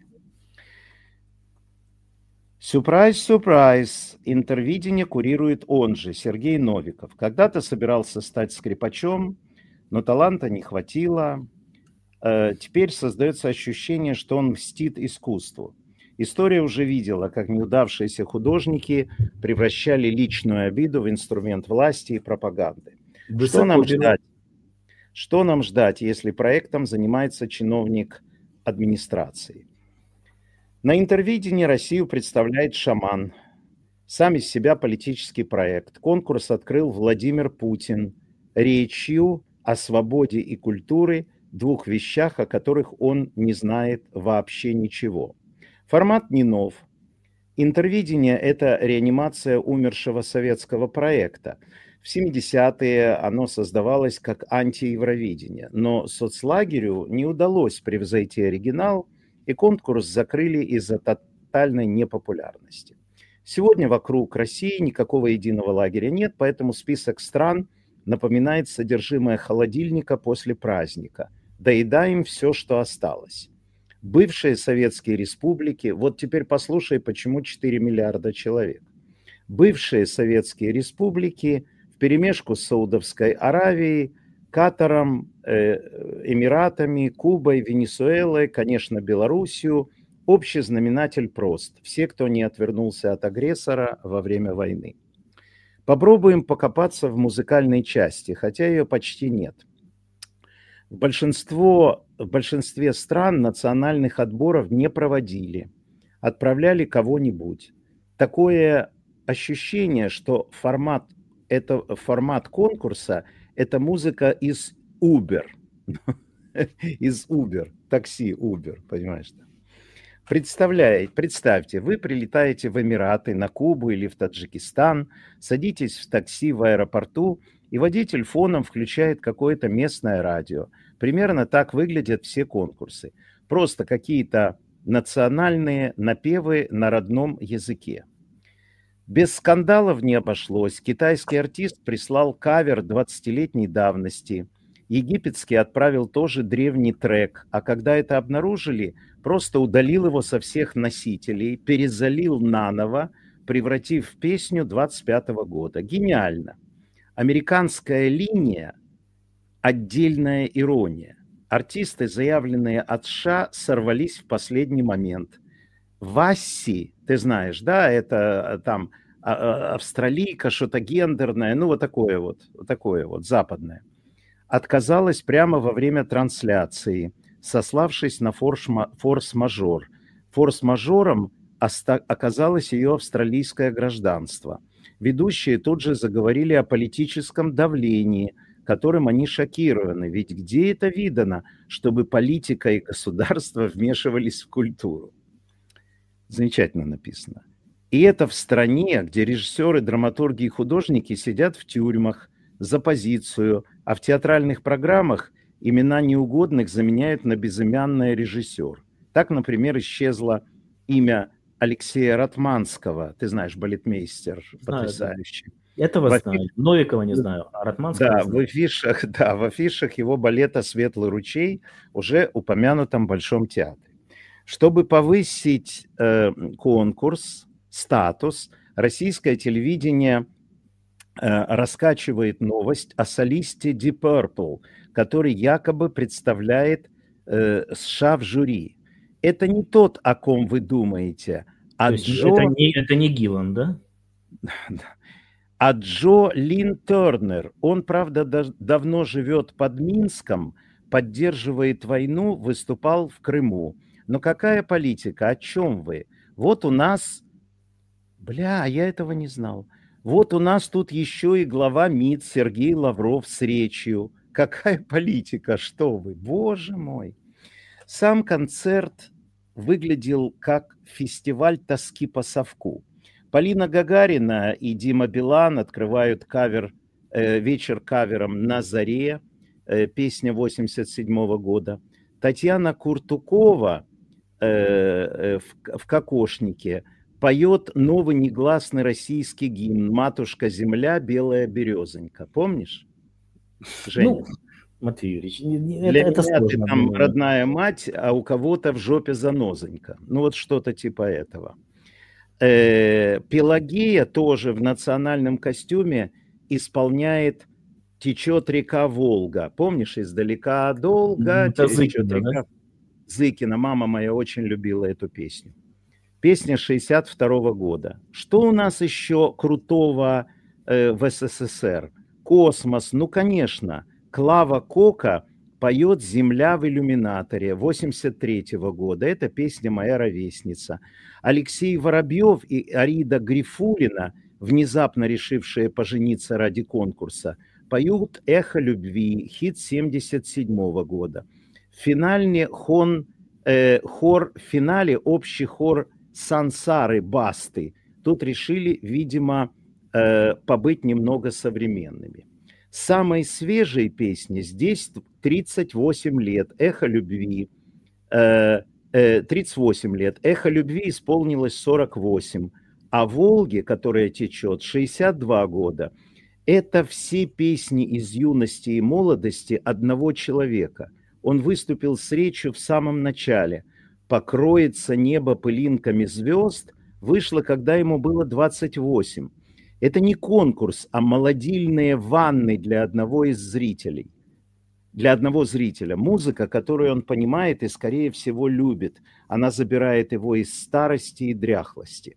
Сюрприз, сюрприз, Интервидение курирует он же, Сергей Новиков. Когда-то собирался стать скрипачом, но таланта не хватило. Теперь создается ощущение, что он мстит искусству. История уже видела, как неудавшиеся художники превращали личную обиду в инструмент власти и пропаганды. Что нам ждать? Что нам ждать, если проектом занимается чиновник администрации? На Интервидении Россию представляет шаман. Сам из себя политический проект. Конкурс открыл Владимир Путин речью о свободе и культуре, двух вещах, о которых он не знает вообще ничего. Формат не нов. Интервидение – это реанимация умершего советского проекта. В семидесятые оно создавалось как антиевровидение, но соцлагерю не удалось превзойти оригинал, и конкурс закрыли из-за тотальной непопулярности. Сегодня вокруг России никакого единого лагеря нет, поэтому список стран напоминает содержимое холодильника после праздника. Доедаем все, что осталось. Бывшие советские республики, вот теперь послушай, почему четыре миллиарда человек. Бывшие советские республики вперемешку с Саудовской Аравией, Катаром, э, Эмиратами, Кубой, Венесуэлой, конечно, Белоруссию. Общий знаменатель прост. Все, кто не отвернулся от агрессора во время войны. Попробуем покопаться в музыкальной части, хотя ее почти нет. В, большинство, в большинстве стран национальных отборов не проводили, отправляли кого-нибудь. Такое ощущение, что формат, это, формат конкурса – это музыка из Uber, из Uber, такси Uber, понимаешь? Представляете, представьте, вы прилетаете в Эмираты, на Кубу или в Таджикистан, садитесь в такси в аэропорту, и водитель фоном включает какое-то местное радио. Примерно так выглядят все конкурсы. Просто какие-то национальные напевы на родном языке. Без скандалов не обошлось. Китайский артист прислал кавер двадцатилетней давности. Египетский отправил тоже древний трек, а когда это обнаружили, просто удалил его со всех носителей, перезалил наново, превратив в песню двадцать пятого года. Гениально. Американская линия – отдельная ирония. Артисты, заявленные от США, сорвались в последний момент. Васси, ты знаешь, да, это там австралийка, что-то гендерное, ну вот такое вот, вот такое вот, западное. Отказалась прямо во время трансляции, сославшись на форс-мажор. Форс-мажором оказалось ее австралийское гражданство. Ведущие тут же заговорили о политическом давлении, которым они шокированы. Ведь где это видано, чтобы политика и государство вмешивались в культуру? Замечательно написано. И это в стране, где режиссеры, драматурги и художники сидят в тюрьмах за позицию, а в театральных программах имена неугодных заменяют на безымянное режиссер. Так, например, исчезло имя Алексея Ратманского. Ты знаешь, балетмейстер, знаю, потрясающий. Да. Этого в знаю. афиш... Новикова не знаю, а Ратманского да, знаю. в афишах, да, в афишах его балета «Светлый ручей» уже упомянутом Большом театре. Чтобы повысить э, конкурс, статус, российское телевидение э, раскачивает новость о солисте Deep Purple, который якобы представляет э, США в жюри. Это не тот, о ком вы думаете, а Джо... Это не, это не Гиллан, да? А Джо Лин Тернер, он, правда, да, давно живет под Минском, поддерживает войну, выступал в Крыму. Но какая политика? О чем вы? Вот у нас... Бля, я этого не знал. Вот у нас тут еще и глава МИД Сергей Лавров с речью. Какая политика? Что вы? Боже мой. Сам концерт выглядел как фестиваль тоски по совку. Полина Гагарина и Дима Билан открывают кавер, э, вечер кавером «На заре», э, песня восемьдесят седьмого года. Татьяна Куртукова э, э, в, в «Кокошнике» поет новый негласный российский гимн «Матушка земля, белая березонька». Помнишь, Женя? Ну, Матвей Юрьевич, Для это, это меня сложно. ты там родная мать, а у кого-то в жопе занозонька. Ну вот что-то типа этого. Э, Пелагея тоже в национальном костюме исполняет «Течет река Волга». Помнишь, издалека долго Это течет Зыкина, река. да? Зыкина, мама моя очень любила эту песню. Песня шестьдесят второго года. Что у нас еще крутого э, в СССР? Космос, ну конечно. Клава Кока поет «Земля в иллюминаторе» восемьдесят третьего года. Это песня «Моя ровесница». Алексей Воробьев и Арида Грифулина, внезапно решившие пожениться ради конкурса, поют «Эхо любви», хит семьдесят седьмого года. В финале хон, э, хор, в финале общий хор «Сансары» Басты. Тут решили, видимо, э, побыть немного современными. Самой свежей песни здесь тридцать восемь лет, «Эхо любви». Э, э, тридцать восемь лет, «Эхо любви» исполнилось сорок восемь, а «Волге», которая течет, шестьдесят два года. Это все песни из юности и молодости одного человека. Он выступил с речью в самом начале. «Покроется небо пылинками звезд» вышло, когда ему было двадцать восемь. Это не конкурс, а молодильные ванны для одного из зрителей. Для одного зрителя. Музыка, которую он понимает и, скорее всего, любит. Она забирает его из старости и дряхлости.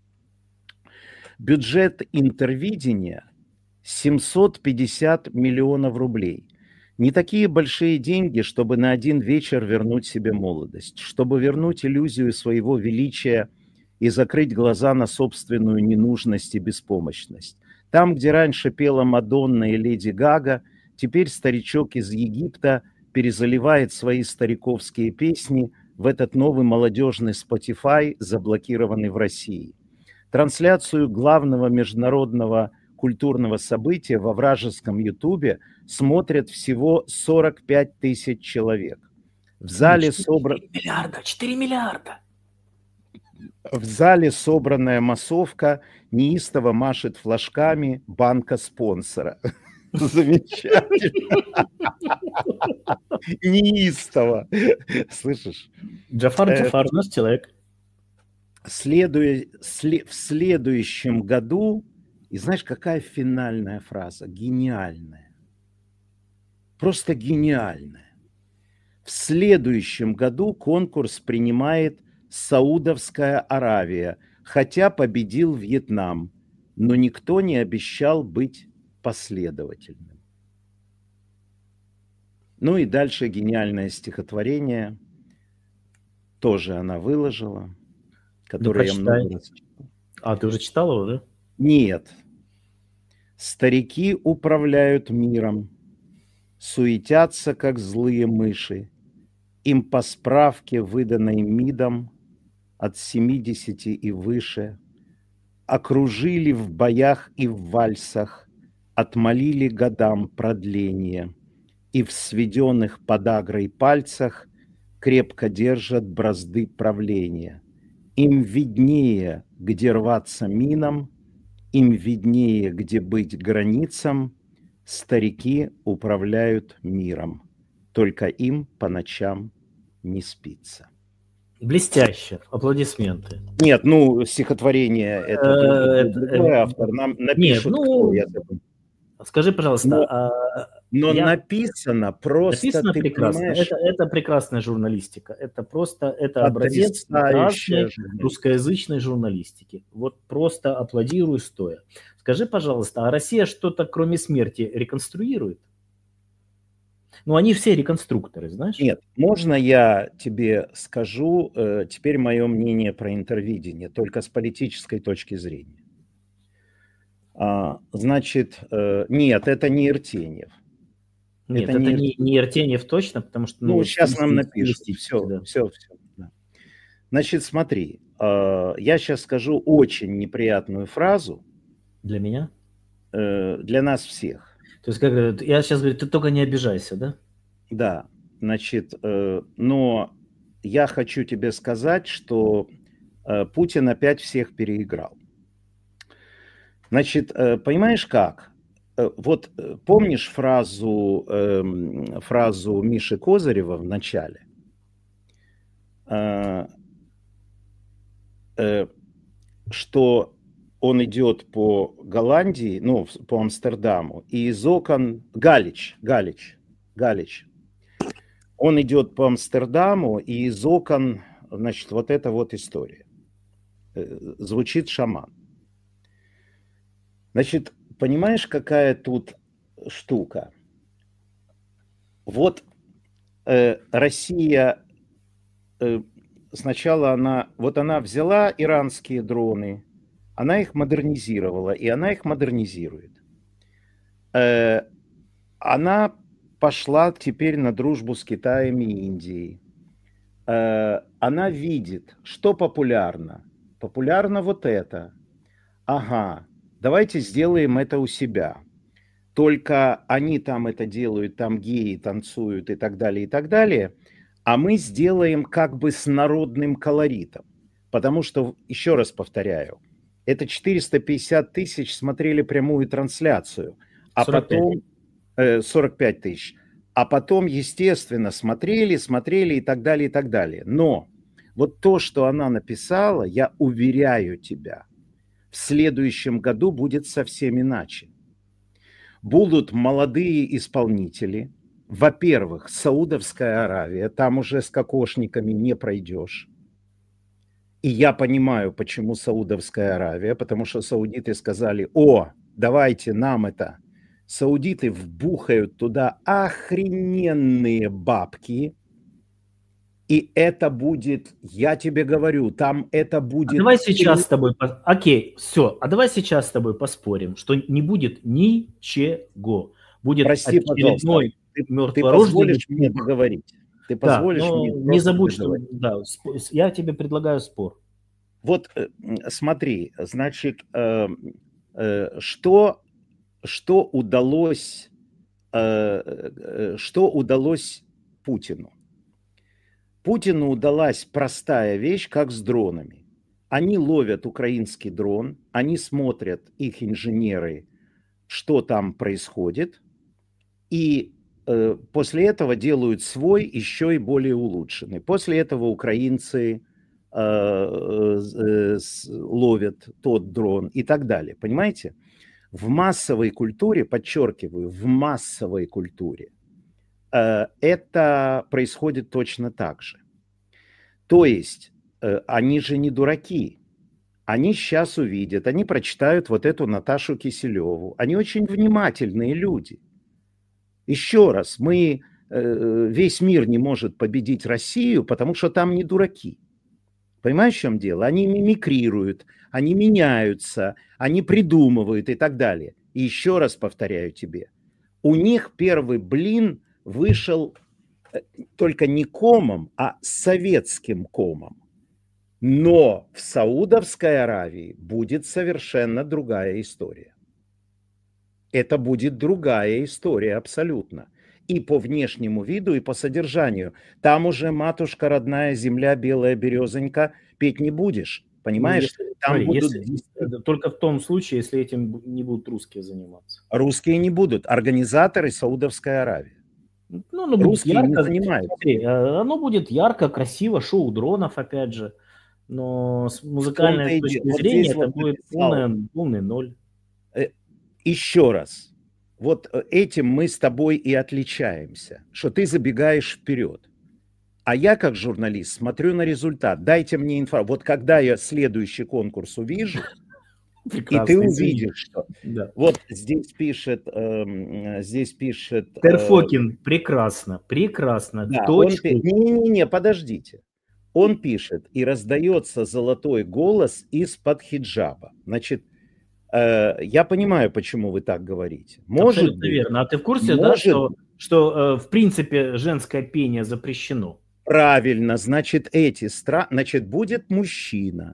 Бюджет интервидения семьсот пятьдесят миллионов рублей. Не такие большие деньги, чтобы на один вечер вернуть себе молодость, чтобы вернуть иллюзию своего величия и закрыть глаза на собственную ненужность и беспомощность. Там, где раньше пела Мадонна и Леди Гага, теперь старичок из Египта перезаливает свои стариковские песни в этот новый молодежный Spotify, заблокированный в России. Трансляцию главного международного культурного события во вражеском Ютубе смотрят всего сорок пять тысяч человек. В зале собрано... четыре миллиарда, четыре миллиарда. В зале собранная массовка неистово машет флажками банка спонсора. Замечательно. Неистово. Слышишь? Джафар, Джафар, наш человек. Следуя, сле, в следующем году, и знаешь, какая финальная фраза? Гениальная. Просто гениальная. В следующем году конкурс принимает Саудовская Аравия, хотя победил Вьетнам, но никто не обещал быть последовательным. Ну и дальше гениальное стихотворение, тоже она выложила, которое я много раз читал. А, ты уже читал его, да? Нет. Старики управляют миром, суетятся, как злые мыши. Им по справке, выданной МИДом, от семидесяти и выше, окружили в боях и в вальсах, отмолили годам продление, и в сведенных подагрой пальцах крепко держат бразды правления. Им виднее, где рваться минам, им виднее, где быть границам, старики управляют миром, только им по ночам не спится. Блестяще. Аплодисменты. Нет, ну, стихотворение это другой автор. Нам напишут, кто я забыл. Скажи, пожалуйста. Но, а, но я... написано просто... Написано ты прекрасно. Это, это прекрасная журналистика. Это просто это образец прекрасной русскоязычной журналистики. Вот просто аплодирую стоя. Скажи, пожалуйста, а Россия что-то кроме смерти реконструирует? Ну, они все реконструкторы, знаешь? Нет, можно я тебе скажу э, теперь мое мнение про интервидение, только с политической точки зрения. А, значит, э, нет, это не Иртеньев. Нет, это, это не, не Иртеньев точно, потому что... Ну, ну сейчас нам напишут. Все, да. все, все. Да. Значит, смотри, э, я сейчас скажу очень неприятную фразу. Для меня? Э, для нас всех. То есть, как я сейчас говорю, ты только не обижайся, да? Да, значит, э, но я хочу тебе сказать, что э, Путин опять всех переиграл. Значит, э, понимаешь как? Э, вот э, помнишь фразу, э, фразу Миши Козырева в начале? Э, э, что он идет по Голландии, ну, по Амстердаму, и из окон... Галич, Галич, Галич. Он идет по Амстердаму, и из окон, значит, вот эта вот история. Звучит шаман. Значит, понимаешь, какая тут штука? Вот э, Россия, э, сначала она, вот она взяла иранские дроны, она их модернизировала, и она их модернизирует. Э, она пошла теперь на дружбу с Китаем и Индией. Э, она видит, что популярно. Популярно вот это. Ага, давайте сделаем это у себя. Только они там это делают, там геи танцуют и так далее, и так далее. А мы сделаем как бы с народным колоритом. Потому что, еще раз повторяю, это четыреста пятьдесят тысяч смотрели прямую трансляцию, а сорок пять. Потом э, сорок пять тысяч, а потом, естественно, смотрели, смотрели и так далее, и так далее. Но вот то, что она написала, я уверяю тебя, в следующем году будет совсем иначе. Будут молодые исполнители. Во-первых, Саудовская Аравия, там уже с кокошниками не пройдешь. И я понимаю, почему Саудовская Аравия, потому что саудиты сказали: о, давайте нам это. Саудиты вбухают туда охрененные бабки, и это будет, я тебе говорю, там это будет... А давай сейчас с тобой, окей, все, а давай сейчас с тобой поспорим, что не будет ничего. Будет Прости, очередной ты, ты позволишь мне договорить? Ты позволишь да, мне не забудь, что договорить? да, я тебе предлагаю спор. Вот смотри, значит, э, э, что, что удалось, э, что удалось Путину? Путину удалась простая вещь, как с дронами. Они ловят украинский дрон, они смотрят, их инженеры, что там происходит, и э, после этого делают свой еще и более улучшенный. После этого украинцы э, э, ловят тот дрон и так далее. Понимаете? В массовой культуре, подчеркиваю, в массовой культуре э, это происходит точно так же. То есть э, они же не дураки. Они сейчас увидят, они прочитают вот эту Наташу Киселеву. Они очень внимательные люди. Еще раз, мы, э, весь мир не может победить Россию, потому что там не дураки. Понимаешь, в чем дело? Они мимикрируют, они меняются, они придумывают и так далее. И еще раз повторяю тебе, у них первый блин вышел только не комом, а советским комом. Но в Саудовской Аравии будет совершенно другая история. Это будет другая история абсолютно. И по внешнему виду, и по содержанию. Там уже матушка родная, земля, белая березонька, петь не будешь. Понимаешь? Ну, если, Там смотри, будут... если, только в том случае, если этим не будут русские заниматься. Русские не будут. Организаторы Саудовской Аравии. Ну, оно будет Русские ярко, не занимаются. Смотри, оно будет ярко, красиво, шоу дронов, опять же. Но с музыкальной точки вот зрения это вот будет написал, полный, полный ноль. Еще раз. Вот этим мы с тобой и отличаемся, что ты забегаешь вперед. А я, как журналист, смотрю на результат. Дайте мне информацию. Вот когда я следующий конкурс увижу, прекрасно, и ты увидишь, что... Да. Вот здесь пишет... Э, здесь пишет... Терфокин, э, прекрасно, прекрасно. Да, Не-не-не, подождите. Он пишет, и раздается золотой голос из-под хиджаба. Значит, э, я понимаю, почему вы так говорите. Может Абсолютно быть, верно. А ты в курсе, может... да, что, что э, в принципе женское пение запрещено? Правильно, значит, эти страны, значит, будет мужчина.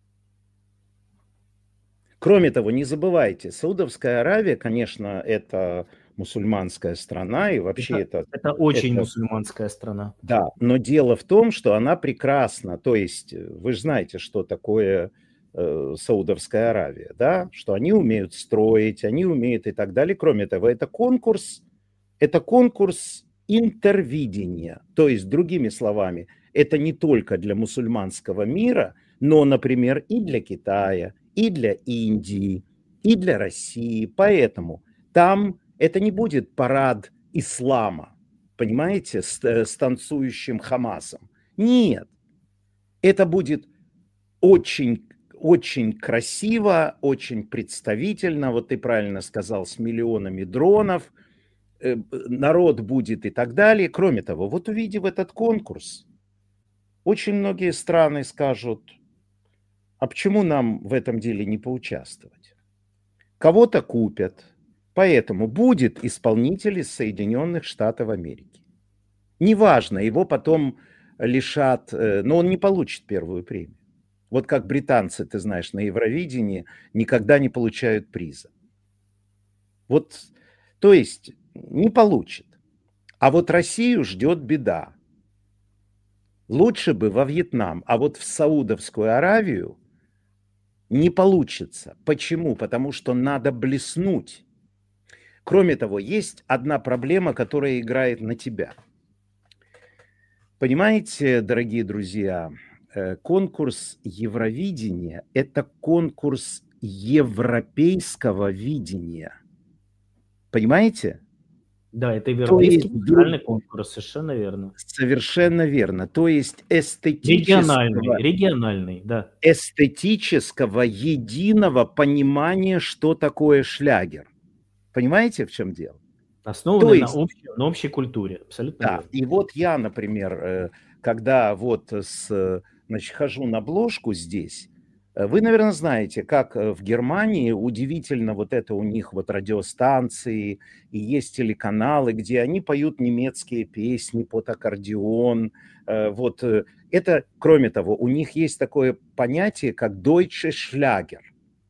Кроме того, не забывайте, Саудовская Аравия, конечно, это мусульманская страна, и вообще это... Это, это очень это, мусульманская страна. Да, но дело в том, что она прекрасна. То есть вы же знаете, что такое э, Саудовская Аравия, да? Что они умеют строить, они умеют и так далее. Кроме того, это конкурс, это конкурс интервидения. То есть, другими словами, это не только для мусульманского мира, но, например, и для Китая, и для Индии, и для России. Поэтому там это не будет парад ислама, понимаете, с, с танцующим Хамасом. Нет. Это будет очень, очень красиво, очень представительно. Вот ты правильно сказал, с миллионами дронов. Народ будет и так далее. Кроме того, вот увидев этот конкурс, очень многие страны скажут, а почему нам в этом деле не поучаствовать? Кого-то купят. Поэтому будет исполнитель из Соединенных Штатов Америки. Неважно, его потом лишат, но он не получит первую премию. Вот как британцы, ты знаешь, на Евровидении никогда не получают приза. Вот, то есть, не получит. А вот Россию ждет беда. Лучше бы во Вьетнам, а вот в Саудовскую Аравию не получится. Почему? Потому что надо блеснуть. Кроме того, есть одна проблема, которая играет на тебя. Понимаете, дорогие друзья, конкурс Евровидения – это конкурс европейского видения. Понимаете? Да, это европейский музыкальный конкурс, совершенно верно. Совершенно верно. То есть эстетического, региональный, региональный, да. эстетического единого понимания, что такое шлягер. Понимаете, в чем дело? Основанный есть, на, общей, на общей культуре, абсолютно да, верно. И вот я, например, когда вот с, значит, хожу на обложку здесь, Вы, наверное, знаете, как в Германии удивительно вот это у них вот радиостанции и есть телеканалы, где они поют немецкие песни под аккордеон. Вот это, кроме того, у них есть такое понятие, как Deutsche Schlager.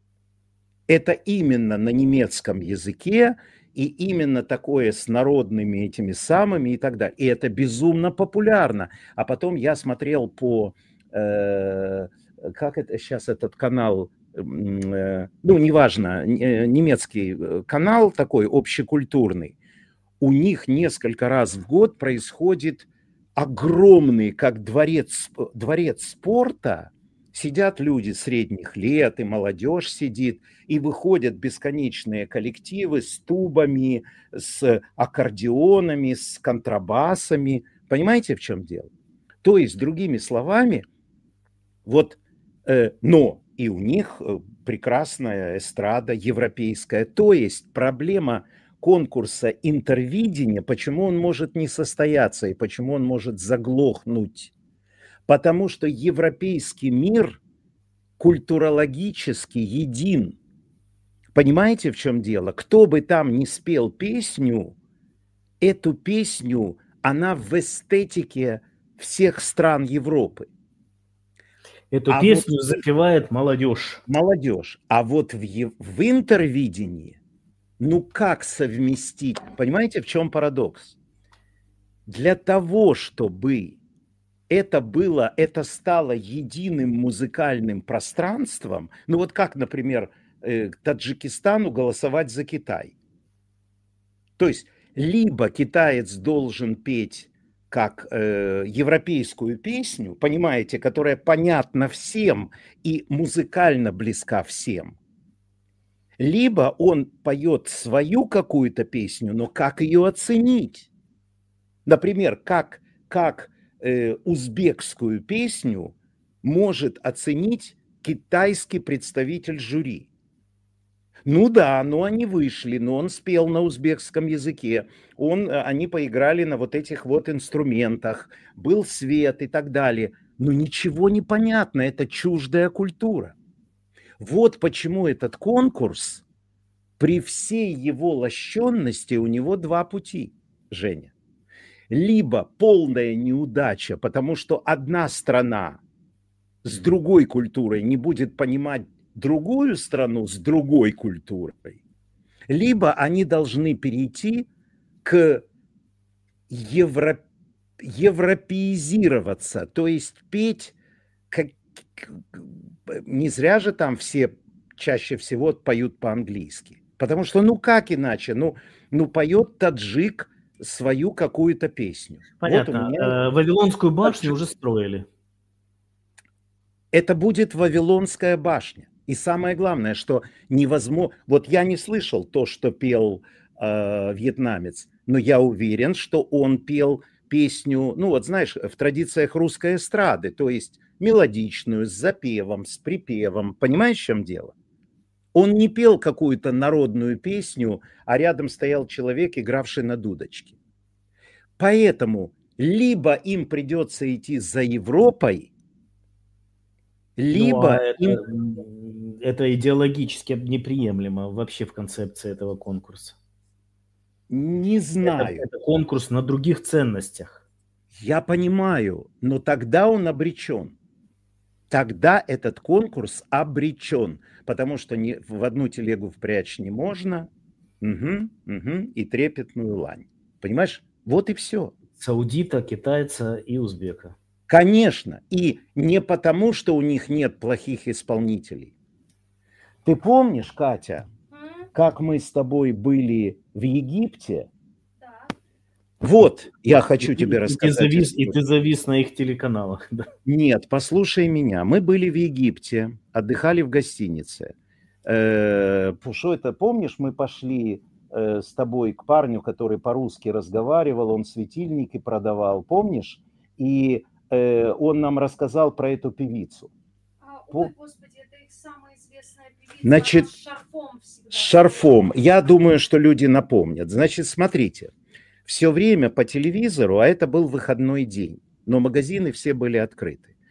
Это именно на немецком языке, и именно такое с народными этими самыми и так далее. И это безумно популярно. А потом я смотрел по... Э, как это сейчас этот канал, ну, неважно, немецкий канал такой общекультурный, у них несколько раз в год происходит огромный, как дворец, дворец спорта, сидят люди средних лет, и молодежь сидит, и выходят бесконечные коллективы с тубами, с аккордеонами, с контрабасами. Понимаете, в чем дело? То есть, другими словами, вот, э, но и у них прекрасная эстрада европейская. То есть проблема конкурса интервидения, почему он может не состояться и почему он может заглохнуть. Потому что европейский мир культурологически един. Понимаете, в чем дело? Кто бы там ни спел песню, эту песню, она в эстетике всех стран Европы. Эту а песню вот запевает молодежь. Молодежь. А вот в, в интервидении, ну как совместить? Понимаете, в чем парадокс? Для того, чтобы это было, это стало единым музыкальным пространством, ну вот как, например, Таджикистану голосовать за Китай. То есть либо китаец должен петь как э, европейскую песню, понимаете, которая понятна всем и музыкально близка всем, либо он поет свою какую-то песню, но как ее оценить? Например, как, как э, узбекскую песню может оценить китайский представитель жюри? Ну да, но они вышли, но он спел на узбекском языке, он, они поиграли на вот этих вот инструментах, был свет и так далее. Но ничего не понятно, это чуждая культура. Вот почему этот конкурс, при всей его лощенности, у него два пути, Женя. Либо полная неудача, потому что одна страна с другой культурой не будет понимать другую страну с другой культурой, либо они должны перейти к евро... европеизироваться, то есть петь, как... не зря же там все чаще всего поют по-английски, потому что ну как иначе, ну, ну поет таджик свою какую-то песню. Понятно, вот меня... Вавилонскую башню уже строили. Это будет Вавилонская башня. И самое главное, что невозможно... Вот я не слышал то, что пел э, вьетнамец, но я уверен, что он пел песню, ну вот знаешь, в традициях русской эстрады, то есть мелодичную, с запевом, с припевом. Понимаешь, в чем дело? Он не пел какую-то народную песню, а рядом стоял человек, игравший на дудочке. Поэтому либо им придется идти за Европой, либо... Ну, а это, им... это идеологически неприемлемо вообще в концепции этого конкурса. Не знаю. Это, это конкурс на других ценностях. Я понимаю, но тогда он обречен. Тогда этот конкурс обречен, потому что не, в одну телегу впрячь не можно, угу, угу, и трепетную лань. Понимаешь? Вот и все. Саудита, китайца и узбека. Конечно, и не потому, что у них нет плохих исполнителей. Ты помнишь, Катя, как мы с тобой были в Египте? Да. Вот, я хочу и, тебе и рассказать. Ты завис, и ты завис на их телеканалах. Да. Нет, послушай меня. Мы были в Египте, отдыхали в гостинице. Э, что это, помнишь, мы пошли э, с тобой к парню, который по-русски разговаривал, он светильники продавал, помнишь? И он нам рассказал про эту певицу. А, ой, Господи, это их самая известная певица. Значит, с шарфом всегда. С шарфом. Я думаю, что люди напомнят. Значит, смотрите, все время по телевизору, а это был выходной день, но магазины все были открыты.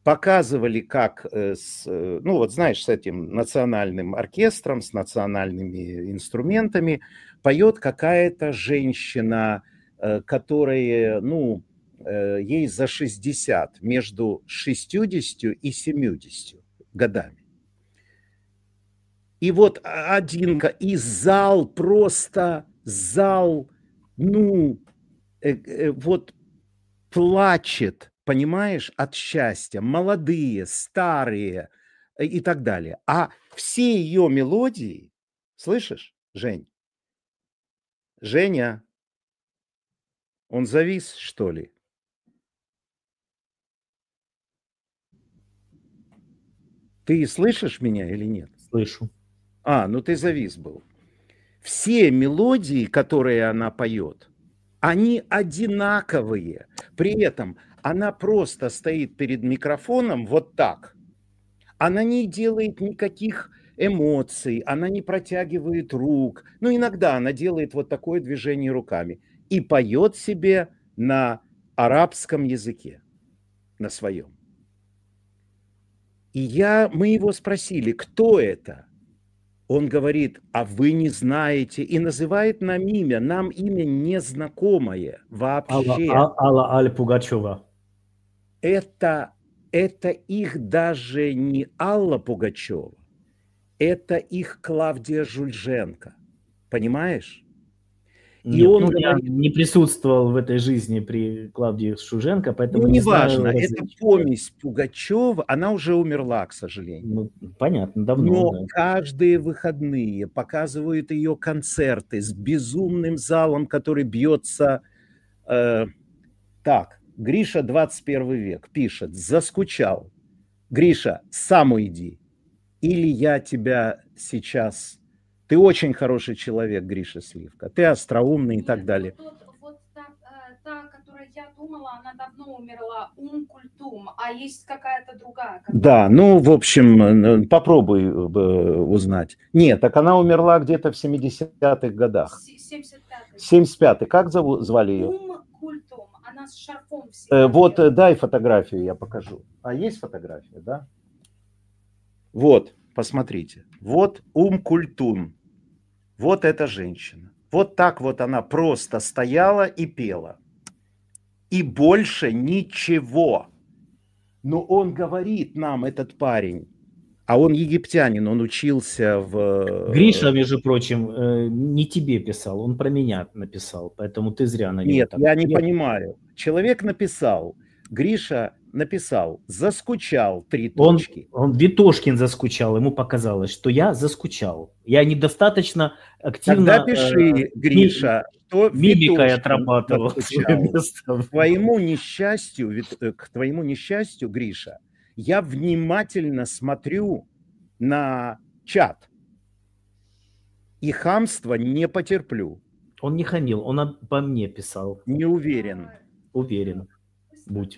показывали, как, с, ну вот знаешь, с этим национальным оркестром, с национальными инструментами поет какая-то женщина, которая, ну, ей за шестьдесят, между шестьюдесятью и семьюдесятью годами. И вот один, и зал просто, зал, ну, э, э, вот плачет, понимаешь, от счастья. Молодые, старые и так далее. А все ее мелодии, слышишь, Жень? Женя, он завис, что ли? Ты слышишь меня или нет? Слышу. А, ну ты завис был. Все мелодии, которые она поет, они одинаковые. При этом она просто стоит перед микрофоном вот так. Она не делает никаких эмоций, она не протягивает рук. Ну, иногда она делает вот такое движение руками и поет себе на арабском языке, на своем. И я, мы его спросили, кто это? Он говорит, а вы не знаете, и называет нам имя. Нам имя незнакомое вообще. Алла, Алла Аль Пугачева. Это, это их даже не Алла Пугачева, это их Клавдия Жульженко. Понимаешь? И Нет, он ну, говорит, я не присутствовал в этой жизни при Клавдии Жульженко, поэтому ну, не неважно, знаю. Это помесь Пугачева, она уже умерла, к сожалению. Ну, понятно, давно. Но да. каждые выходные показывают ее концерты с безумным залом, который бьется. Э, так, Гриша, двадцать первый век, пишет, заскучал. Гриша, сам уйди. Или я тебя сейчас... Ты очень хороший человек, Гриша Сливка. Ты остроумный Нет, и так далее. Вот, вот та, та, которая я думала, она давно умерла, Ум Культум, а есть какая-то другая. Которая... Да, ну, в общем, попробуй узнать. Нет, так она умерла где-то в семидесятых годах. семьдесят пятый. семьдесят пятый. Как зовут, звали ее? Ум Культум. Она с шарфом. Э, вот, дай фотографию, я покажу. А есть фотография, да? Вот, посмотрите. Вот Ум Культум. Вот эта женщина. Вот так вот она просто стояла и пела. И больше ничего. Но он говорит нам, этот парень, а он египтянин, он учился в... Гриша, между прочим, не тебе писал, он про меня написал, поэтому ты зря на него. Нет, так я не Нет. понимаю. Человек написал, Гриша написал, заскучал, три Он, точки. он Витошкин заскучал, ему показалось, что я заскучал. Я недостаточно активно... Тогда пиши, э, Гриша, что мимикой отрабатывал. К твоему несчастью, к твоему несчастью, Гриша, я внимательно смотрю на чат. И хамства не потерплю. Он не хамил, он по мне писал. Не уверен. Уверен. Будь.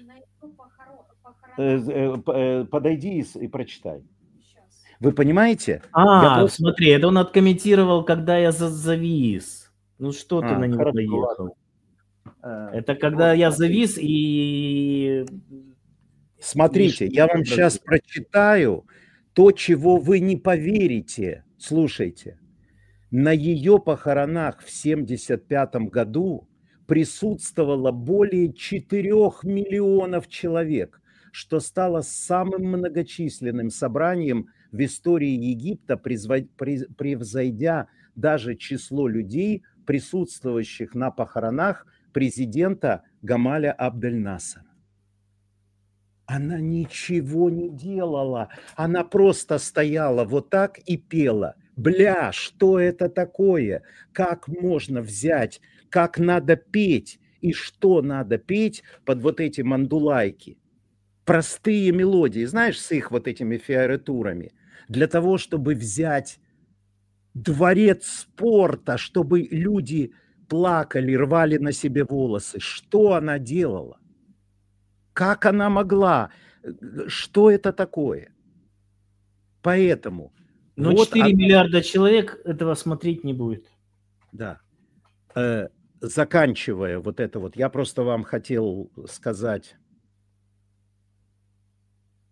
Подойди и прочитай. Вы понимаете? А, просто... смотри, это он откомментировал, когда я завис. Ну что ты а, на него хорошо, наехал? Ладно. Это когда вот, я завис и... Смотрите, я вам сейчас прочитаю то, чего вы не поверите. Слушайте. На ее похоронах в семьдесят пятом году присутствовало более четырёх миллионов человек, что стало самым многочисленным собранием в истории Египта, превзойдя даже число людей, присутствующих на похоронах президента Гамаля Абдель-Насера. Она ничего не делала, она просто стояла вот так и пела. Бля, что это такое? Как можно взять, как надо петь и что надо петь под вот эти мандулайки? Простые мелодии, знаешь, с их вот этими фиоретурами. Для того, чтобы взять дворец спорта, чтобы люди плакали, рвали на себе волосы. Что она делала? Как она могла? Что это такое? Поэтому... Но вот четыре она... миллиарда человек этого смотреть не будет. Да. Э, заканчивая вот это вот, я просто вам хотел сказать...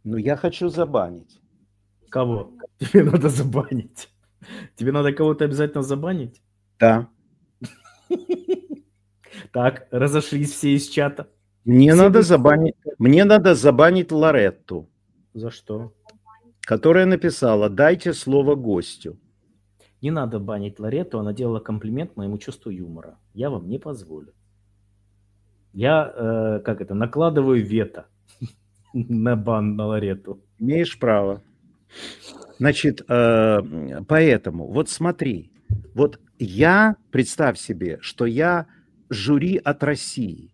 Ну, я хочу забанить. Кого? Тебе надо забанить. Тебе надо кого-то обязательно забанить? Да. Так, разошлись все из чата. Мне Все надо вы- забанить, мне надо забанить Лоретту, За что? которая написала: дайте слово гостю. Не надо банить Лоретту, она делала комплимент моему чувству юмора. Я вам не позволю. Я, э, как это, накладываю вето на бан на Лоретту. Имеешь право. Значит, э, поэтому, вот смотри, вот я, представь себе, что я жюри от России.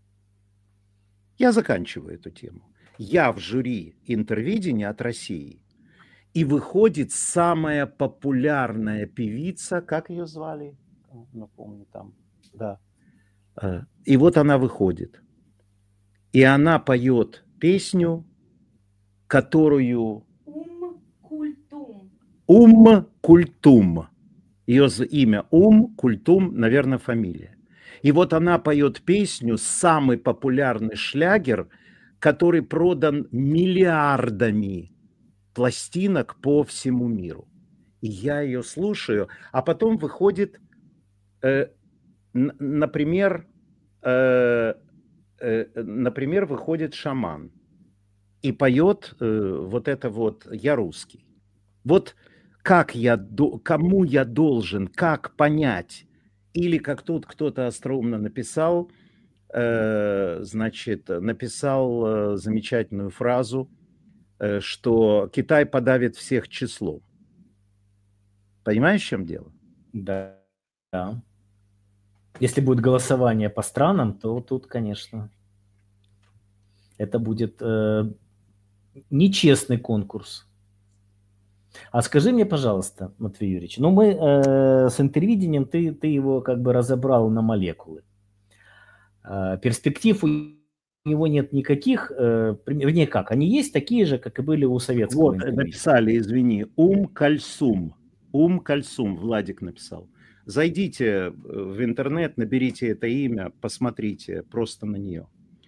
Я заканчиваю эту тему. Я в жюри интервидения от России. И выходит самая популярная певица, как ее звали? Напомню там, да. Э, И вот она выходит. И она поет песню, которую... Ум Культум. Ум Культум. Ее имя Ум Культум, наверное, фамилия. И вот она поет песню, самый популярный шлягер, который продан миллиардами пластинок по всему миру. И я ее слушаю, а потом выходит, э, н- например, э, э, например, выходит шаман и поет э, вот это вот «Я русский». Вот как я, до- кому я должен, как понять, или как тут кто-то остроумно написал, э, значит, написал э, замечательную фразу, э, что Китай подавит всех числом. Понимаешь, в чем дело? Да. Да. Если будет голосование по странам, то тут, конечно, это будет э, нечестный конкурс. А скажи мне, пожалуйста, Матвей Юрьевич, ну мы э, с интервидением, ты, ты его как бы разобрал на молекулы. Э, перспектив у него нет никаких, э, вернее как, они есть такие же, как и были у советского Вот, интервидения. написали, извини, Ум Кальсум. Ум Кальсум, Владик написал. Зайдите в интернет, наберите это имя, посмотрите просто на нее.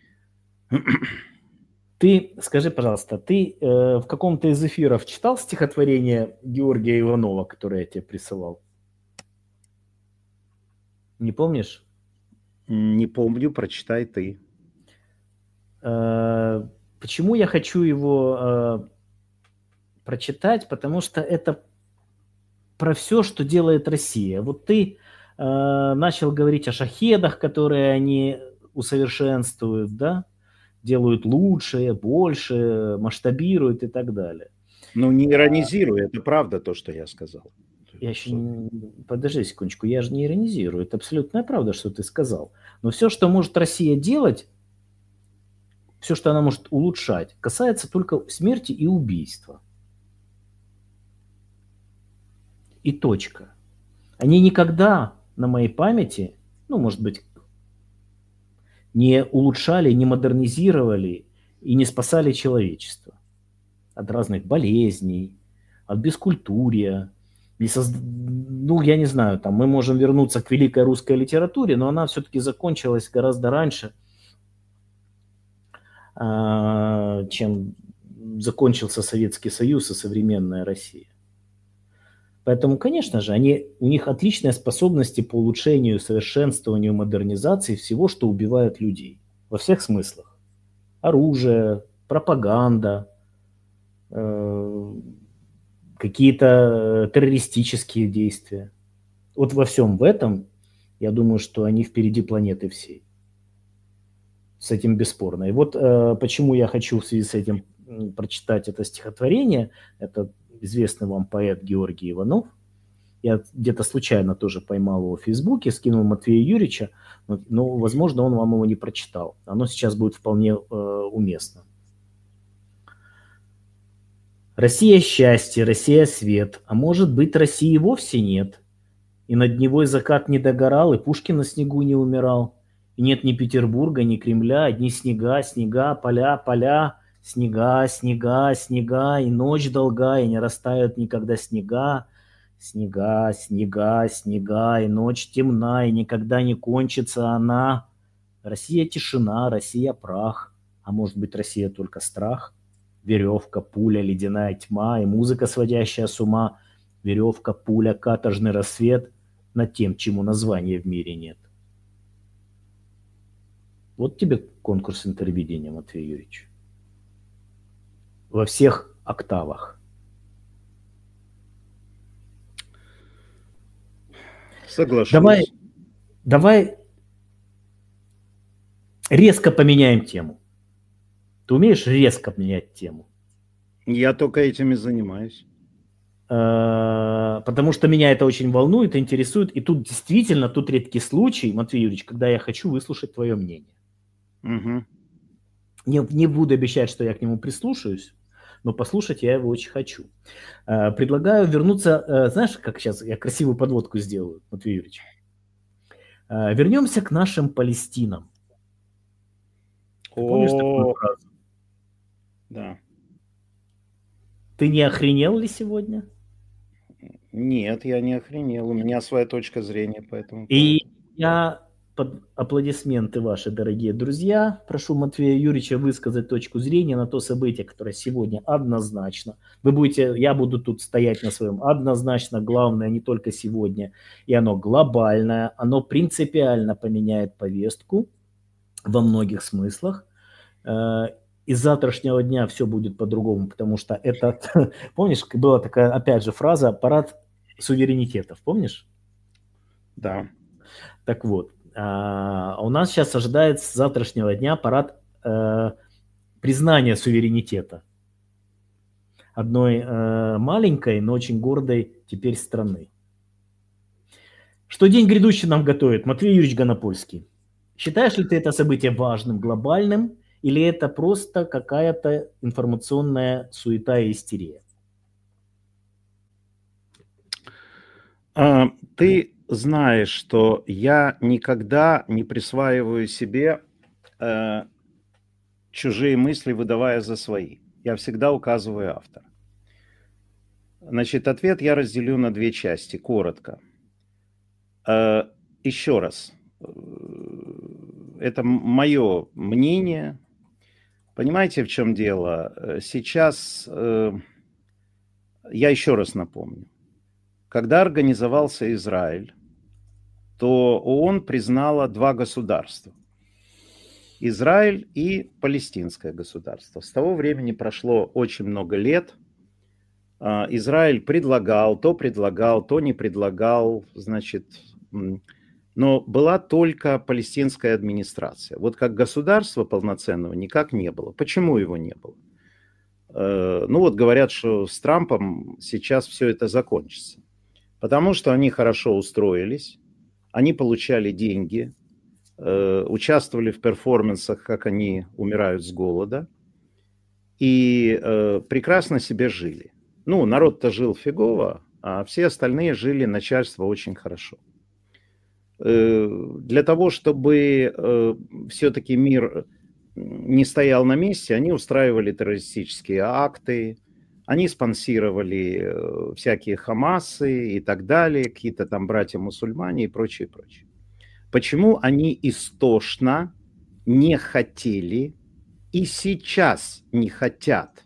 Ты, скажи, пожалуйста, ты э, в каком-то из эфиров читал стихотворение Георгия Иванова, которое я тебе присылал? Не помнишь? Не помню, прочитай ты. Э, почему я хочу его э, прочитать? Потому что это про все, что делает Россия. Вот ты э, начал говорить о шахедах, которые они усовершенствуют, да? Делают лучше, больше, масштабируют и так далее. Ну, не иронизируй, это правда то, что я сказал. Я еще не... Подожди секундочку, я же не иронизирую. Это абсолютная правда, что ты сказал. Но все, что может Россия делать, все, что она может улучшать, касается только смерти и убийства. И точка. Они никогда на моей памяти, ну, может быть, не улучшали, не модернизировали и не спасали человечество от разных болезней, от бескультурия. И созд... Ну, я не знаю, там мы можем вернуться к великой русской литературе, но она все-таки закончилась гораздо раньше, чем закончился Советский Союз и современная Россия. Поэтому, конечно же, они, у них отличные способности по улучшению, совершенствованию, модернизации всего, что убивает людей. Во всех смыслах. Оружие, пропаганда, э, какие-то террористические действия. Вот во всем в этом, я думаю, что они впереди планеты всей. С этим бесспорно. И вот э, почему я хочу в связи с этим прочитать это стихотворение. Это известный вам поэт Георгий Иванов. Я где-то случайно тоже поймал его в Фейсбуке, скинул Матвея Юрьевича, но, но, возможно, он вам его не прочитал. Оно сейчас будет вполне э, уместно. Россия счастье, Россия свет, а может быть, России вовсе нет. И над Невой закат не догорал, и Пушкин на снегу не умирал. И нет ни Петербурга, ни Кремля, одни снега, снега, поля, поля, снега, снега, снега, и ночь долгая, и не растают никогда снега. Снега, снега, снега, и ночь темна, и никогда не кончится она. Россия тишина, Россия прах, а может быть, Россия только страх. веревка, пуля, ледяная тьма и музыка, сводящая с ума, веревка, пуля, каторжный рассвет над тем, чему названия в мире нет. Вот тебе конкурс интервидения, Матвей Юрьевич. Во всех октавах. Соглашусь. Давай, давай резко поменяем тему. Ты умеешь резко менять тему? Я только этим и занимаюсь. Потому что меня это очень волнует, интересует. И тут действительно, тут редкий случай, Матвей Юрьевич, когда я хочу выслушать твое мнение. Угу. Не, не буду обещать, что я к нему прислушаюсь, но послушать я его очень хочу. Предлагаю вернуться, знаешь, как сейчас я красивую подводку сделаю, Матвей Юрьевич. Вернемся к нашим Палестинам. Ты помнишь такую фразу? Да. Ты не охренел ли сегодня? Нет, я не охренел. У меня своя точка зрения по этому поводу. И я под аплодисменты ваши, дорогие друзья, прошу Матвея Юрьевича высказать точку зрения на то событие, которое сегодня однозначно. Вы будете, я буду тут стоять на своем, однозначно главное не только сегодня, и оно глобальное, оно принципиально поменяет повестку во многих смыслах. Из завтрашнего дня все будет по-другому, потому что это, помнишь, была такая, опять же, фраза «парад суверенитетов», помнишь? Да. Так вот, а, у нас сейчас ожидает с завтрашнего дня парад э, признания суверенитета одной э, маленькой, но очень гордой теперь страны. Что день грядущий нам готовит, Матвей Юрьевич Гонопольский? Считаешь ли ты это событие важным, глобальным, или это просто какая-то информационная суета и истерия? А, ты знаешь, что я никогда не присваиваю себе э, чужие мысли, выдавая за свои. Я всегда указываю автора. Значит, ответ я разделю на две части, коротко. Э, еще раз. Это мое мнение. Понимаете, в чем дело? Сейчас, э, я еще раз напомню, когда организовался Израиль, то ООН признала два государства. Израиль и палестинское государство. С того времени прошло очень много лет. Израиль предлагал, то предлагал, то не предлагал, значит, но была только палестинская администрация. Вот как государства полноценного никак не было. Почему его не было? Ну вот говорят, что с Трампом сейчас все это закончится. Потому что они хорошо устроились, они получали деньги, участвовали в перформансах, как они умирают с голода, и прекрасно себе жили. Ну, народ-то жил фигово, а все остальные жили, начальство, очень хорошо. Для того, чтобы все-таки мир не стоял на месте, они устраивали террористические акты, они спонсировали всякие Хамасы и так далее, какие-то там братья-мусульмане и прочее, прочее. Почему они истошно не хотели и сейчас не хотят?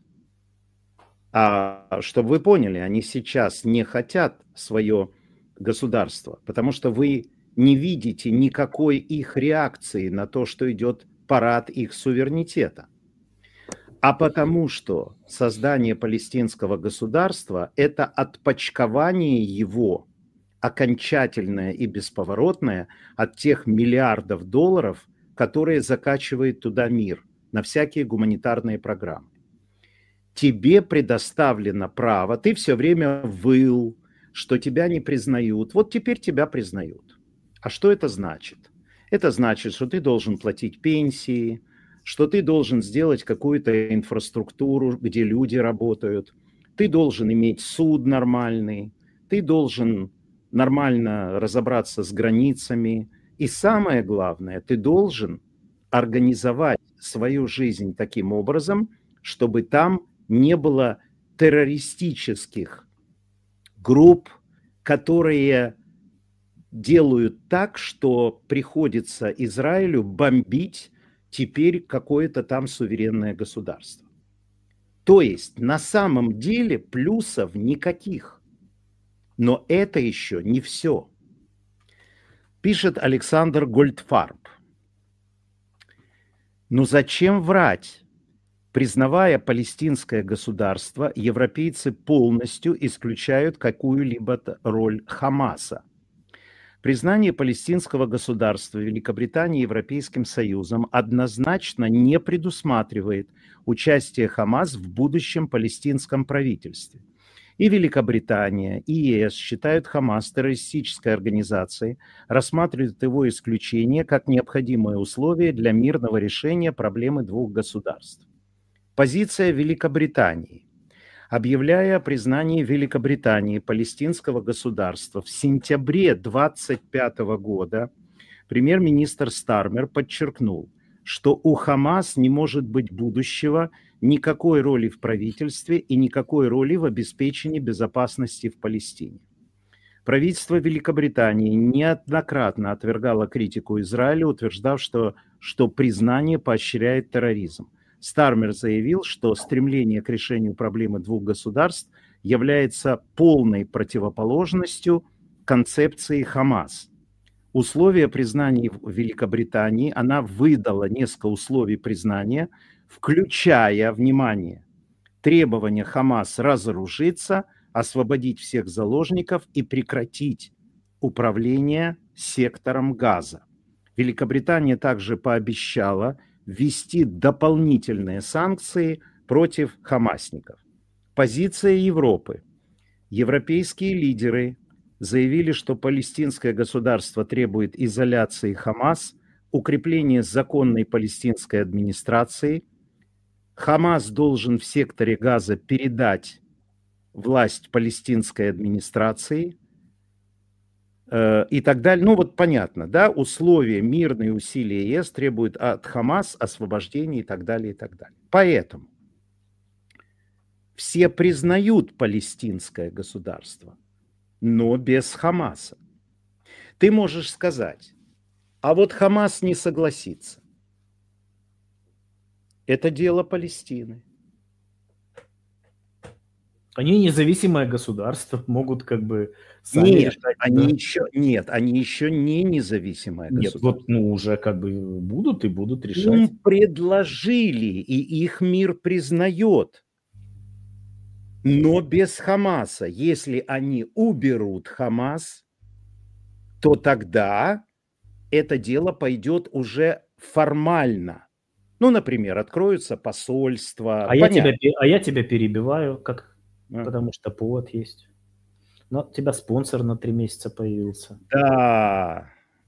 А чтобы вы поняли, они сейчас не хотят свое государство, потому что вы не видите никакой их реакции на то, что идет парад их суверенитета. А потому что создание палестинского государства – это отпочкование его, окончательное и бесповоротное, от тех миллиардов долларов, которые закачивает туда мир на всякие гуманитарные программы. Тебе предоставлено право, ты все время выл, что тебя не признают. Вот теперь тебя признают. А что это значит? Это значит, что ты должен платить пенсии, что ты должен сделать какую-то инфраструктуру, где люди работают, ты должен иметь суд нормальный, ты должен нормально разобраться с границами. И самое главное, ты должен организовать свою жизнь таким образом, чтобы там не было террористических групп, которые делают так, что приходится Израилю бомбить теперь какое-то там суверенное государство. То есть на самом деле плюсов никаких. Но это еще не все. Пишет Александр Гольдфарб. Ну зачем врать? Признавая палестинское государство, европейцы полностью исключают какую-либо роль Хамаса. Признание палестинского государства Великобританией и Европейским Союзом однозначно не предусматривает участие Хамас в будущем палестинском правительстве. И Великобритания, и ЕС считают Хамас террористической организацией, рассматривают его исключение как необходимое условие для мирного решения проблемы двух государств. Позиция Великобритании. Объявляя о признании Великобритании палестинского государства в сентябре двадцать пятого года, премьер-министр Стармер подчеркнул, что у Хамас не может быть будущего, никакой роли в правительстве и никакой роли в обеспечении безопасности в Палестине. Правительство Великобритании неоднократно отвергало критику Израиля, утверждав, что, что признание поощряет терроризм. Стармер заявил, что стремление к решению проблемы двух государств является полной противоположностью концепции Хамас. Условия признания в Великобритании, она выдала несколько условий признания, включая, внимание, требование Хамас разоружиться, освободить всех заложников и прекратить управление сектором Газа. Великобритания также пообещала ввести дополнительные санкции против хамасников. Позиция Европы. Европейские лидеры заявили, что палестинское государство требует изоляции Хамас, укрепления законной палестинской администрации. Хамас должен в секторе Газа передать власть палестинской администрации э, и так далее. Ну вот понятно, да, условия, мирные усилия ЕС требуют от Хамас освобождения и так далее, и так далее. Поэтому все признают палестинское государство, но без Хамаса. Ты можешь сказать, а вот Хамас не согласится. Это дело Палестины. Они независимое государство, могут как бы сами нет, решать. Они да? еще, нет, они еще не независимое Нет, государство. вот ну уже как бы будут и будут решать. Им предложили, и их мир признает. Но без Хамаса. Если они уберут Хамас, то тогда это дело пойдет уже формально. Ну, например, откроются посольства. А я, тебя, а я тебя перебиваю, как, а. потому что повод есть. Но у тебя спонсор на три месяца появился. Да.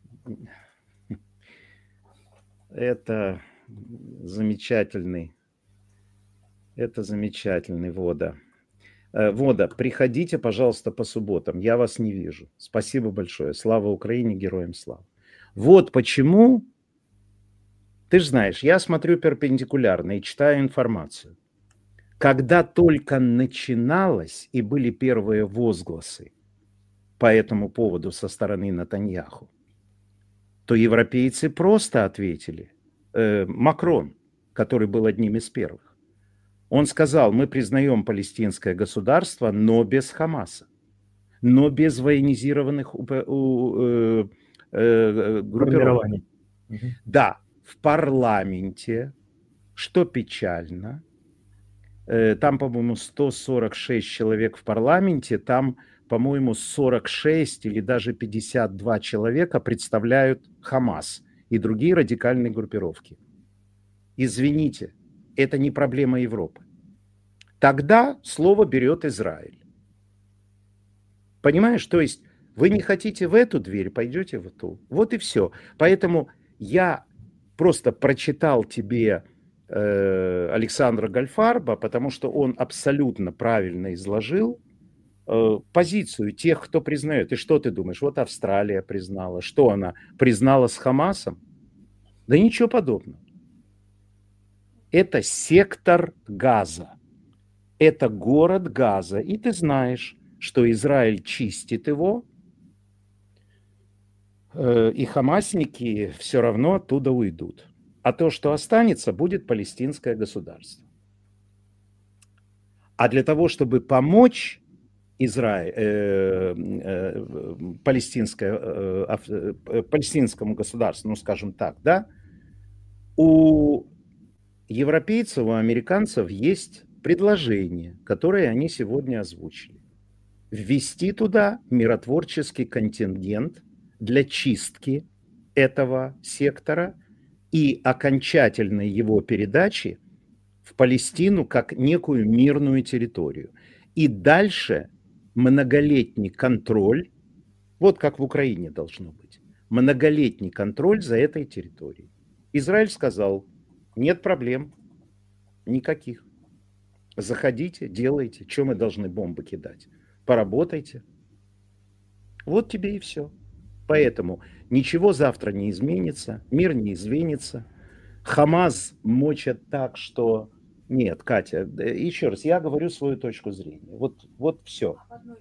Это замечательный. Это замечательный Вода. Вода, приходите, пожалуйста, по субботам. Я вас не вижу. Спасибо большое. Слава Украине, героям слава. Вот почему... Ты же знаешь, я смотрю перпендикулярно и читаю информацию. Когда только начиналось и были первые возгласы по этому поводу со стороны Нетаньяху, то европейцы просто ответили. Э, Макрон, который был одним из первых, он сказал, мы признаем палестинское государство, но без Хамаса, но без военизированных э, э, группировок. Угу. Да. В парламенте, что печально, там, по-моему, сто сорок шесть человек в парламенте, там, по-моему, сорок шесть или даже пятьдесят два человека представляют Хамас и другие радикальные группировки. Извините, это не проблема Европы. Тогда слово берет Израиль. Понимаешь, то есть вы не хотите в эту дверь, пойдете в ту. Вот и все. Поэтому я... просто прочитал тебе э, Александра Гольдфарба, потому что он абсолютно правильно изложил э, позицию тех, кто признает. И что ты думаешь? Вот Австралия признала. Что она? Признала с Хамасом? Да ничего подобного. Это сектор Газа. Это город Газа. И ты знаешь, что Израиль чистит его, и хамасники все равно оттуда уйдут. А то, что останется, будет палестинское государство. А для того, чтобы помочь Израиль, э, э, палестинское, э, э, палестинскому государству, ну скажем так, да, у европейцев, у американцев есть предложение, которое они сегодня озвучили. Ввести туда миротворческий контингент для чистки этого сектора и окончательной его передачи в Палестину как некую мирную территорию. И дальше многолетний контроль, вот как в Украине должно быть, многолетний контроль за этой территорией. Израиль сказал, нет проблем, никаких. Заходите, делайте, что мы должны бомбы кидать? Поработайте. Вот тебе и все. Поэтому ничего завтра не изменится, мир не изменится. Хамас мочат так, что... Нет, Катя, еще раз, я говорю свою точку зрения. Вот, вот все.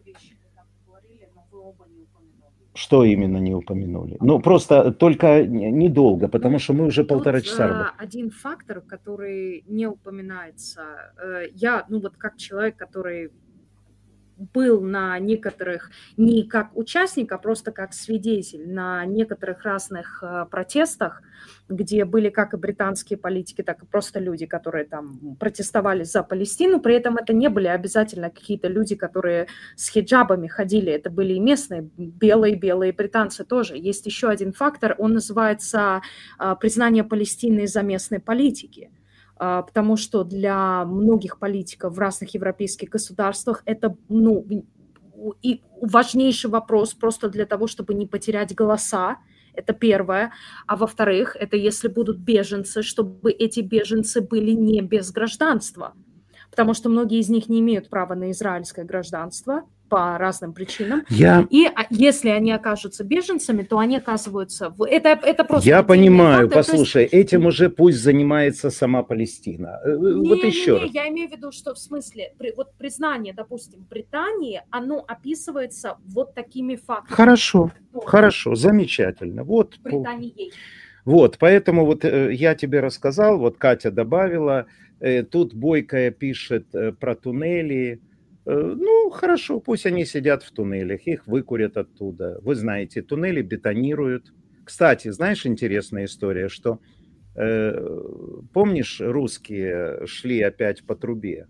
Что именно не упомянули? Ну, просто только недолго, потому ну, что мы уже полтора часа работаем. Один фактор, который не упоминается. Я, ну вот как человек, который был на некоторых, не как участник, а просто как свидетель на некоторых разных протестах, где были как и британские политики, так и просто люди, которые там протестовали за Палестину. При этом это не были обязательно какие-то люди, которые с хиджабами ходили. Это были и местные белые-белые британцы тоже. Есть еще один фактор, он называется признание Палестины из-за местной политики. Потому что для многих политиков в разных европейских государствах это ну, и важнейший вопрос просто для того, чтобы не потерять голоса. Это первое. А во-вторых, это если будут беженцы, чтобы эти беженцы были не без гражданства. Потому что многие из них не имеют права на израильское гражданство по разным причинам. Я... И если они окажутся беженцами, то они оказываются... В... Это, это просто... Я понимаю, фактор. Послушай, есть... этим уже пусть занимается сама Палестина. Не, вот еще не, раз. Не, я имею в виду, что в смысле, при, вот признание, допустим, Британии, оно описывается вот такими фактами. Хорошо, ну, хорошо, замечательно. Вот, Британией. Вот, поэтому вот я тебе рассказал, вот Катя добавила, тут Бойкая пишет про туннели. Ну, хорошо, пусть они сидят в туннелях, их выкурят оттуда. Вы знаете, туннели бетонируют. Кстати, знаешь, интересная история, что, э, помнишь, русские шли опять по трубе?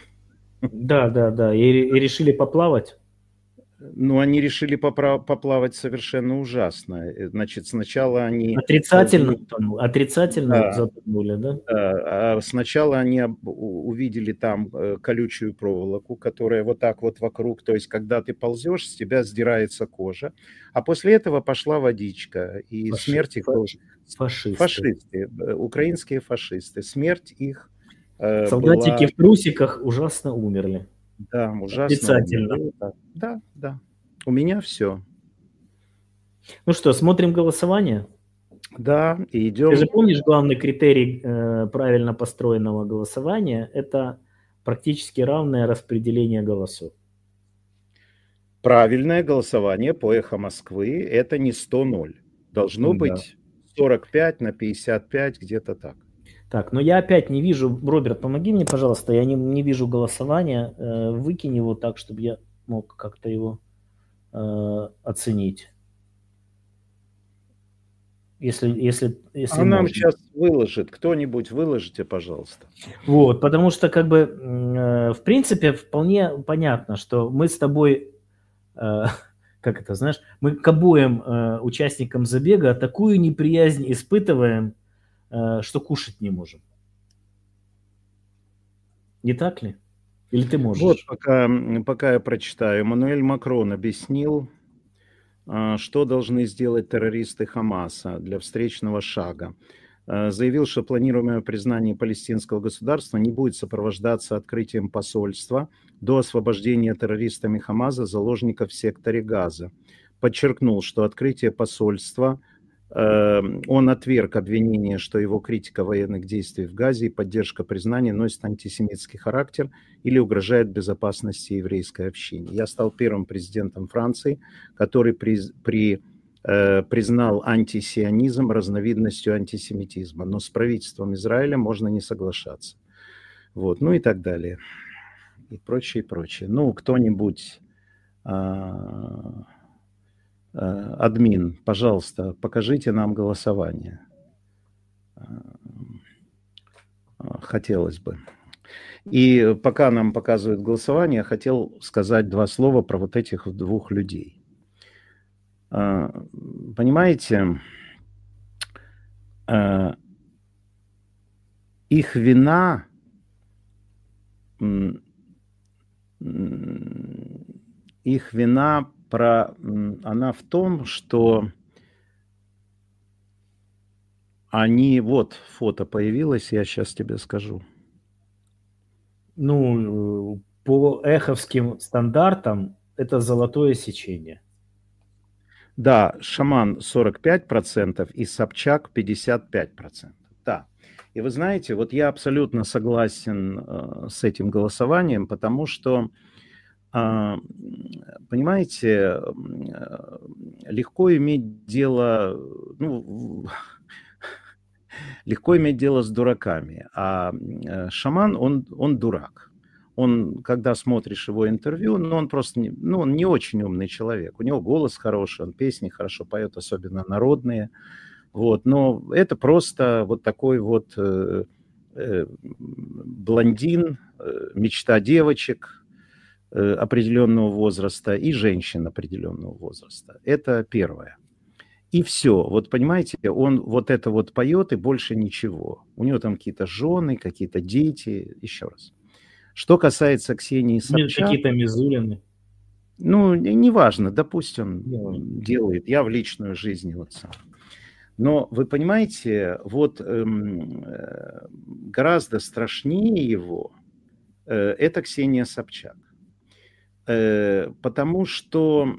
Да, да, да, и, и решили поплавать. Ну, они решили попра- поплавать совершенно ужасно. Значит, сначала они... Отрицательно, должны... отрицательно да, затонули, да? Да. А сначала они увидели там колючую проволоку, которая вот так вот вокруг, то есть когда ты ползешь, с тебя сдирается кожа. А после этого пошла водичка, и Фаши... смерть их... Фашисты. Фашисты, украинские фашисты. Смерть их Солдатики была... в трусиках ужасно умерли. Да, ужасно. Отрицательно. Да, да. У меня все. Ну что, смотрим голосование? Да, и идем. Ты же помнишь, главный критерий э, правильно построенного голосования – это практически равное распределение голосов. Правильное голосование по «Эхо Москвы» – это не сто ноль. Должно да. быть сорок пять на пятьдесят пять, где-то так. Так, но я опять не вижу, Роберт, помоги мне, пожалуйста, я не, не вижу голосования, э, выкинь его так, чтобы я мог как-то его э, оценить. Если, если, если а нам можно. Сейчас выложит, кто-нибудь выложите, пожалуйста. Вот, потому что, как бы, э, в принципе, вполне понятно, что мы с тобой, э, как это, знаешь, мы к обоим э, участникам забега такую неприязнь испытываем, что кушать не можем. Не так ли? Или ты можешь? Вот пока, пока я прочитаю. Эммануэль Макрон объяснил, что должны сделать террористы Хамаса для встречного шага. Заявил, что планируемое признание палестинского государства не будет сопровождаться открытием посольства до освобождения террористами Хамаса заложников в секторе Газа. Подчеркнул, что открытие посольства... Он отверг обвинение, что его критика военных действий в Газе и поддержка признания носит антисемитский характер или угрожает безопасности еврейской общины. Я стал первым президентом Франции, который при, при, э, признал антисионизм разновидностью антисемитизма, но с правительством Израиля можно не соглашаться. Вот, ну и так далее. и прочее, и прочее. Ну, кто-нибудь, а, а, админ, пожалуйста, покажите нам голосование. Хотелось бы. И пока нам показывают голосование, я хотел сказать два слова про вот этих двух людей. Понимаете, их вина, их вина про, она в том, что они, вот фото появилось, я сейчас тебе скажу. Ну, по эховским стандартам это золотое сечение. Да, Шаман сорок пять процентов и Собчак пятьдесят пять процентов. Да. И вы знаете, вот я абсолютно согласен э, с этим голосованием, потому что, э, понимаете, э, легко иметь дело, ну, легко иметь дело с дураками, а э, Шаман, он, он дурак. Он, когда смотришь его интервью, ну, он просто не, ну, он не очень умный человек. У него голос хороший, он песни хорошо поет, особенно народные. Вот. Но это просто вот такой вот э, э, блондин, э, мечта девочек э, определенного возраста и женщин определенного возраста. Это первое. И все. Вот понимаете, он вот это вот поет и больше ничего. У него там какие-то жены, какие-то дети. Еще раз. Что касается Ксении Собчак... Какие-то Мизулины. Ну, неважно, допустим, Неважно. делает. Я в личную жизнь вот сам. Но вы понимаете, вот эм, э, гораздо страшнее его э, это Ксения Собчак. Э, потому что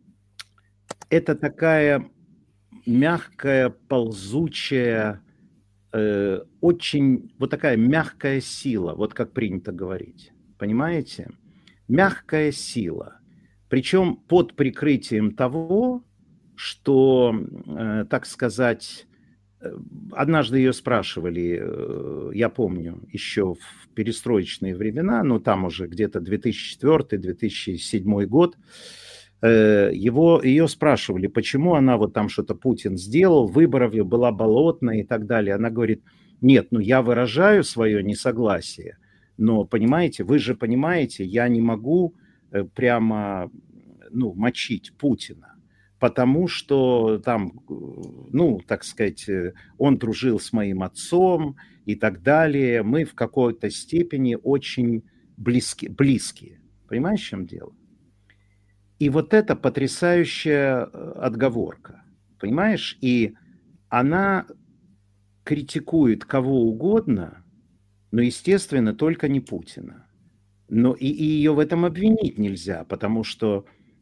это такая мягкая, ползучая, э, очень вот такая мягкая сила, вот как принято говорить. Понимаете? Мягкая сила. Причем под прикрытием того, что, э, так сказать, э, однажды ее спрашивали, э, я помню, еще в перестроечные времена, но там уже где-то две тысячи четвёртый - две тысячи седьмой год, э, его, ее спрашивали, почему она вот там что-то Путин сделал, выборов была болотная и так далее. Она говорит, нет, ну я выражаю свое несогласие, но, понимаете, вы же понимаете, я не могу э, прямо, ну, мочить Путина. Потому что там, ну, так сказать, он дружил с моим отцом и так далее. Мы в какой-то степени очень близки, близкие. Понимаешь, в чем дело? И вот это потрясающая отговорка. Понимаешь? И она критикует кого угодно, но, естественно, только не Путина. Но и, и ее в этом обвинить нельзя, потому что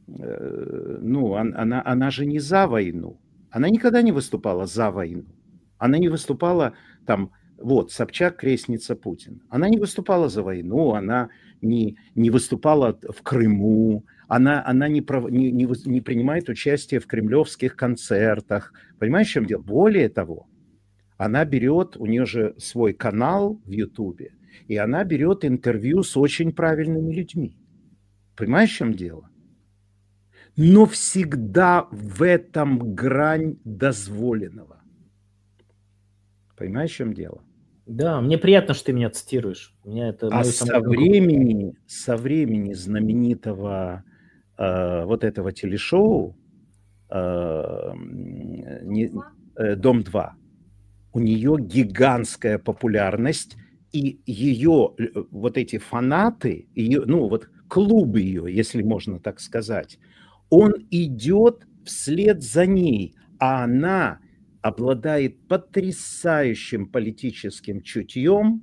ну, она, она же не за войну. Она никогда не выступала за войну. Она не выступала там, вот, Собчак, крестница Путина. Она не выступала за войну, она не, не выступала в Крыму, она, она не, не, не, не принимает участие в кремлевских концертах. Понимаешь, в чем дело? Более того, она берет, у нее же свой канал в Ютубе, и она берет интервью с очень правильными людьми. Понимаешь, в чем дело? Но всегда в этом грань дозволенного. Понимаешь, в чем дело? Да, мне приятно, что ты меня цитируешь. Меня это а со времени, со времени знаменитого э, вот этого телешоу э, не, э, «Дом-два» у нее гигантская популярность, и ее вот эти фанаты, ее, ну вот клуб ее, если можно так сказать, он идет вслед за ней, а она обладает потрясающим политическим чутьем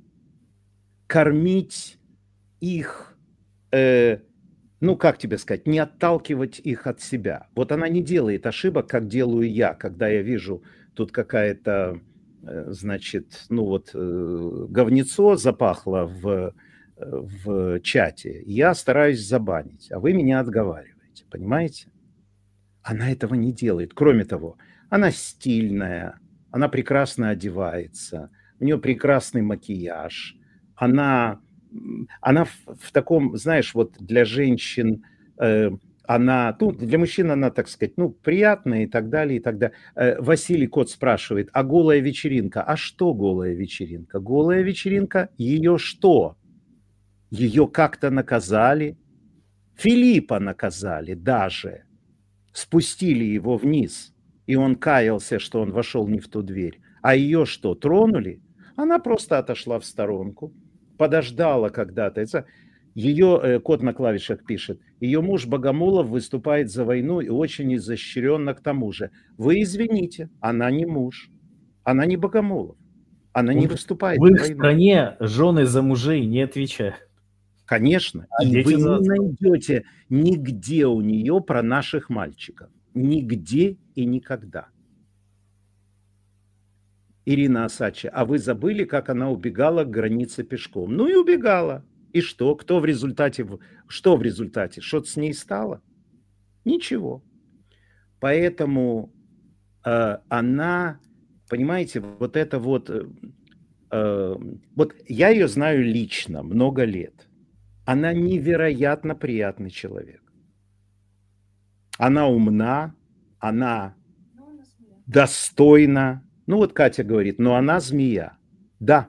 кормить их, э, ну, как тебе сказать, не отталкивать их от себя. Вот она не делает ошибок, как делаю я, когда я вижу тут какая-то, э, значит, ну вот, э, говнецо запахло в, в чате. Я стараюсь забанить, а вы меня отговариваете. Понимаете? Она этого не делает. Кроме того, она стильная, она прекрасно одевается, у нее прекрасный макияж, она она в, в таком, знаешь, вот для женщин, э, она, ну, для мужчин она, так сказать, ну, приятная и так далее, и так далее. Э, Василий Кот спрашивает, а голая вечеринка? А что голая вечеринка? Голая вечеринка, ее что? Ее как-то наказали? Филиппа наказали даже. Спустили его вниз, и он каялся, что он вошел не в ту дверь. А ее что, тронули? Она просто отошла в сторонку, подождала когда-то. Ее, э, Кот на клавишах пишет, ее муж Богомолов выступает за войну и очень изощренно к тому же. Вы извините, она не муж, она не Богомолов, она не выступает в за их войну. стране жены за мужей не отвечают. Конечно. А и дети вы за не отцов. найдете нигде у нее про наших мальчиков. Нигде и никогда. Ирина Осадча, а вы забыли, как она убегала к границе пешком? Ну и убегала. И что? Кто в результате? Что в результате? Что-то с ней стало? Ничего. Поэтому э, она, понимаете, вот это вот... Э, вот я ее знаю лично много лет. Она невероятно приятный человек. Она умна, она достойна. Ну вот Катя говорит, но она змея. Да.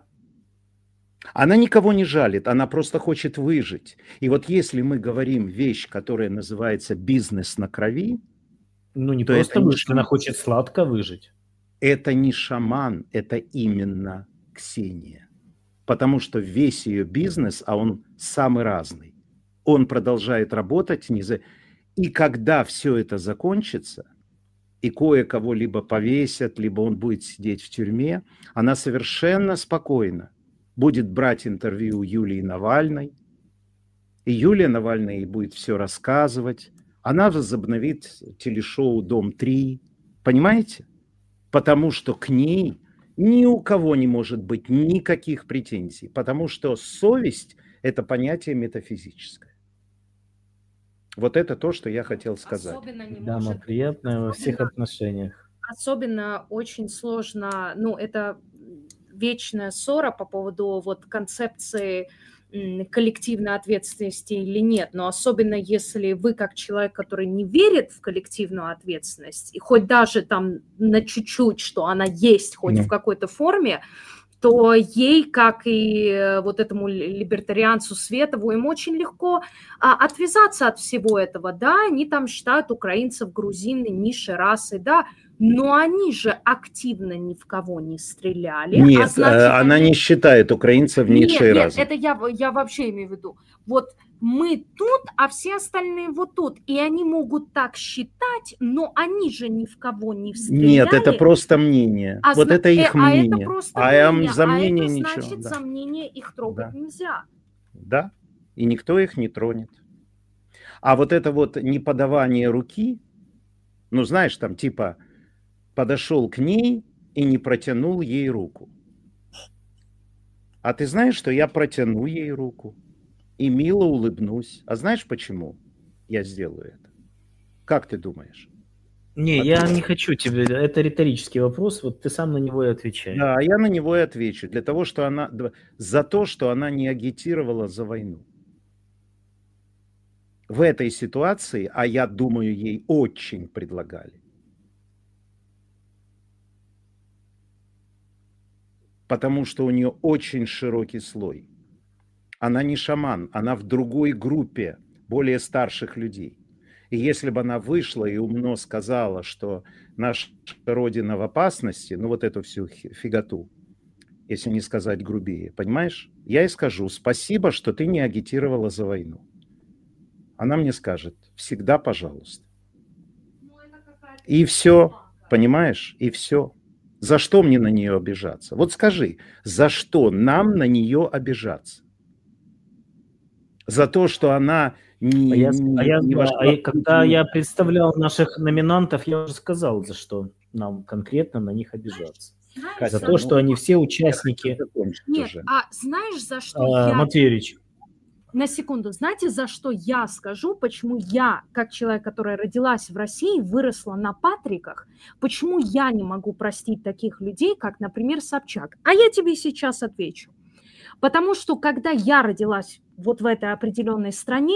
Она никого не жалит, она просто хочет выжить. И вот если мы говорим вещь, которая называется бизнес на крови, ну не то просто это выжить, не она хочет сладко выжить. Это не шаман, это именно Ксения. Потому что весь ее бизнес, а он самый разный, он продолжает работать. Не за... И когда все это закончится, и кое-кого либо повесят, либо он будет сидеть в тюрьме, она совершенно спокойно будет брать интервью у Юлии Навальной, и Юлия Навальная ей будет все рассказывать. Она возобновит телешоу «Дом три». Понимаете? Потому что к ней ни у кого не может быть никаких претензий, потому что совесть – это понятие метафизическое. Вот это то, что я хотел сказать. Особенно не Дама может... приятная во всех особенно, отношениях. особенно очень сложно, ну, это вечная ссора по поводу вот концепции коллективной ответственности или нет, но особенно если вы как человек, который не верит в коллективную ответственность, и хоть даже там на чуть-чуть, что она есть хоть mm. в какой-то форме, то ей, как и вот этому либертарианцу Светову, им очень легко а, отвязаться от всего этого, да, они там считают украинцев, грузины низшей расой, да, но они же активно ни в кого не стреляли. Нет, а значит, она они... не считает украинцев низшей нет, расой. Нет, это я, я вообще имею в виду. Вот мы тут, а все остальные вот тут. И они могут так считать, но они же ни в кого не стреляли. Нет, это просто мнение. А вот зна... это их э, мнение. А это просто а мнение. за мнение а это ничего. значит, да. за мнение их трогать да. нельзя. Да, и никто их не тронет. А вот это вот неподавание руки, ну знаешь, там типа подошел к ней и не протянул ей руку. А ты знаешь, что я протяну ей руку и мило улыбнусь. А знаешь, почему я сделаю это? Как ты думаешь? Не, Потому... я не хочу тебе... Это риторический вопрос, вот ты сам на него и отвечай. Да, я на него и отвечу. Для того, что она... За то, что она не агитировала за войну. В этой ситуации, а я думаю, ей очень предлагали. Потому что у нее очень широкий слой. Она не шаман, она в другой группе более старших людей. И если бы она вышла и умно сказала, что наша Родина в опасности, ну вот эту всю фиготу, если не сказать грубее, понимаешь? Я ей скажу, спасибо, что ты не агитировала за войну. Она мне скажет, всегда пожалуйста. И все, понимаешь? И все. За что мне на нее обижаться? Вот скажи, за что нам на нее обижаться? За то, что она не, а я, не, а я, не вошла... А я, когда я представлял наших номинантов, я уже сказал, за что нам конкретно на них обижаться. Знаешь, за то, что они все участники... Нет, а знаешь, за что а, я... Матвеевич. На секунду, знаете, за что я скажу, почему я, как человек, которая родилась в России, выросла на Патриках, почему я не могу простить таких людей, как, например, Собчак? А я тебе сейчас отвечу. Потому что когда я родилась вот в этой определенной стране,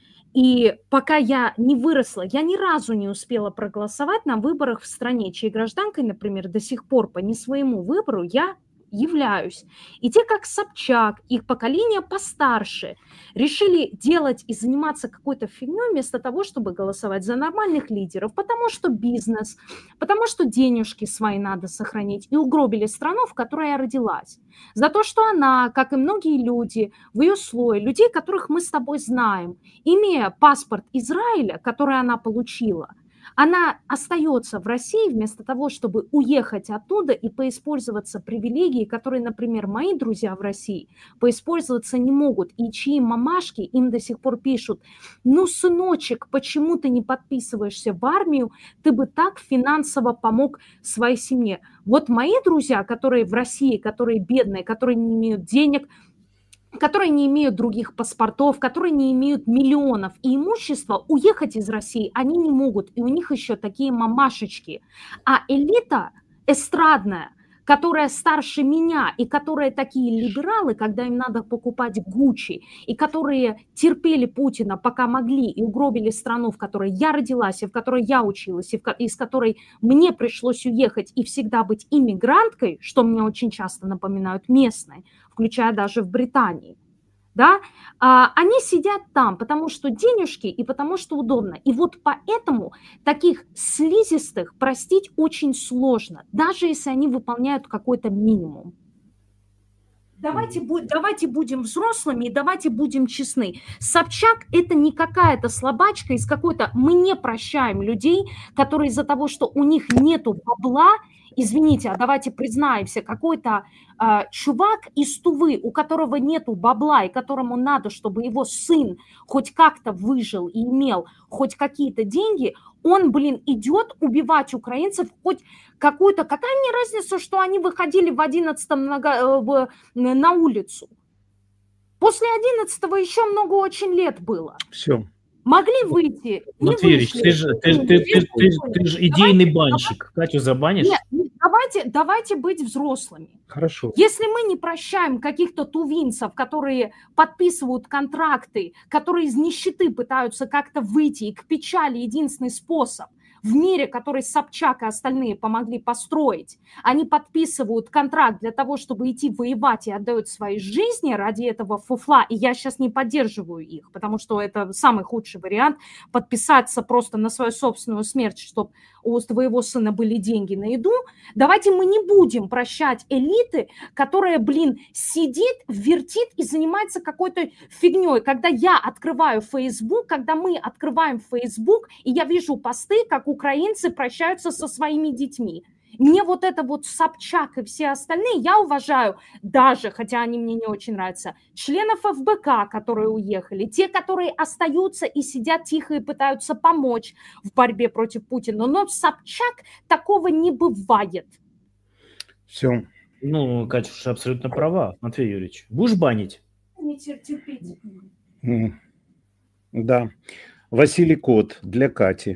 и пока я не выросла, я ни разу не успела проголосовать на выборах в стране, чьей гражданкой, например, до сих пор по не своему выбору я являюсь. И те, как Собчак, их поколение постарше, решили делать и заниматься какой-то фигней вместо того, чтобы голосовать за нормальных лидеров, потому что бизнес, потому что денежки свои надо сохранить, и угробили страну, в которой я родилась. За то, что она, как и многие люди в ее слое, людей, которых мы с тобой знаем, имея паспорт Израиля, который она получила, она остается в России вместо того, чтобы уехать оттуда и поиспользоваться привилегией, которые, например, мои друзья в России поиспользоваться не могут, и чьи мамашки им до сих пор пишут: ну, сыночек, почему ты не подписываешься в армию, ты бы так финансово помог своей семье. Вот мои друзья, которые в России, которые бедные, которые не имеют денег, которые не имеют других паспортов, которые не имеют миллионов и имущества, уехать из России они не могут. И у них еще такие мамашечки. А элита эстрадная, которая старше меня, и которые такие либералы, когда им надо покупать Гуччи, и которые терпели Путина, пока могли, и угробили страну, в которой я родилась, и в которой я училась, и в, из которой мне пришлось уехать и всегда быть иммигранткой, что мне очень часто напоминают местной, включая даже в Британии, да, а, они сидят там, потому что денежки и потому что удобно. И вот поэтому таких слизистых простить очень сложно, даже если они выполняют какой-то минимум. Давайте, давайте будем взрослыми и давайте будем честны. Собчак – это не какая-то слабачка из какой-то… Мы не прощаем людей, которые из-за того, что у них нету бабла, извините, а давайте признаемся, какой-то э, чувак из Тувы, у которого нету бабла и которому надо, чтобы его сын хоть как-то выжил и имел хоть какие-то деньги, он, блин, идет убивать украинцев хоть какую-то… Какая мне разница, что они выходили в одиннадцатом на, на улицу? После одиннадцатого еще много очень лет было. Все. Могли выйти, не Матвеевич, вышли. ты же, ты, ты, ты, ты, ты, ты же идейный давайте, банщик. Давайте, Катю забанишь? Нет, давайте, давайте быть взрослыми. Хорошо. Если мы не прощаем каких-то тувинцев, которые подписывают контракты, которые из нищеты пытаются как-то выйти, и к печали единственный способ в мире, который Собчак и остальные помогли построить, они подписывают контракт для того, чтобы идти воевать и отдают свои жизни ради этого фуфла, и я сейчас не поддерживаю их, потому что это самый худший вариант, подписаться просто на свою собственную смерть, чтобы у твоего сына были деньги на еду. Давайте мы не будем прощать элиты, которая, блин, сидит, вертит и занимается какой-то фигней. Когда я открываю Facebook, когда мы открываем Facebook, и я вижу посты, как украинцы прощаются со своими детьми. Мне вот это вот Собчак и все остальные, я уважаю даже, хотя они мне не очень нравятся, членов эф бэ ка, которые уехали, те, которые остаются и сидят тихо и пытаются помочь в борьбе против Путина. Но Собчак такого не бывает. Все. Ну, Катюша абсолютно права, Матвей Юрьевич. Будешь банить? Не терпеть. Да. Василий Кот для Кати.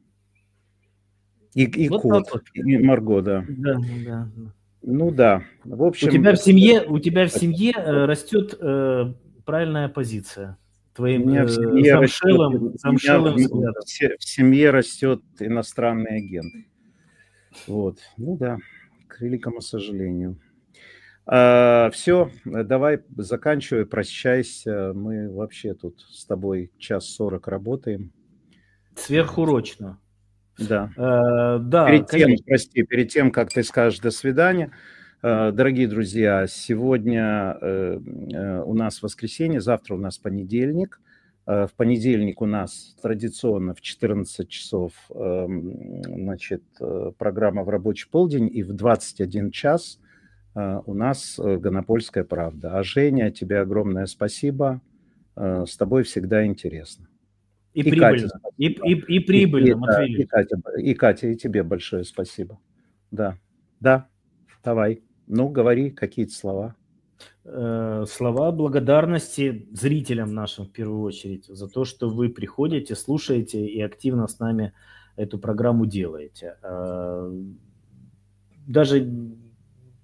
И, и вот Кот, вот. и Марго, да. Да, да. Ну да, в общем… У тебя в семье, у тебя в семье э, растет э, правильная позиция. Твоим э, замшелым, замшелым взглядом. В, в семье растет иностранный агент. Вот, ну да, к великому сожалению. А, все, давай заканчивай, прощайся. Мы вообще тут с тобой час сорок работаем. Сверхурочно. Да. Э, да, перед тем, конечно. прости, перед тем, как ты скажешь до свидания, э, дорогие друзья, сегодня э, э, у нас воскресенье, завтра у нас понедельник. Э, в понедельник у нас традиционно в четырнадцать часов э, значит, э, программа «В рабочий полдень», и в двадцать один час э, у нас э, «Гонопольская правда». А Женя, тебе огромное спасибо. Э, с тобой всегда интересно. И, и прибыльно. Катя, и, и, и прибыльно, и, Матвей. И, и, Катя, и Катя, и тебе большое спасибо. Да, да, давай. Ну, говори какие-то слова. Э, слова благодарности зрителям нашим в первую очередь за то, что вы приходите, слушаете и активно с нами эту программу делаете. Э, даже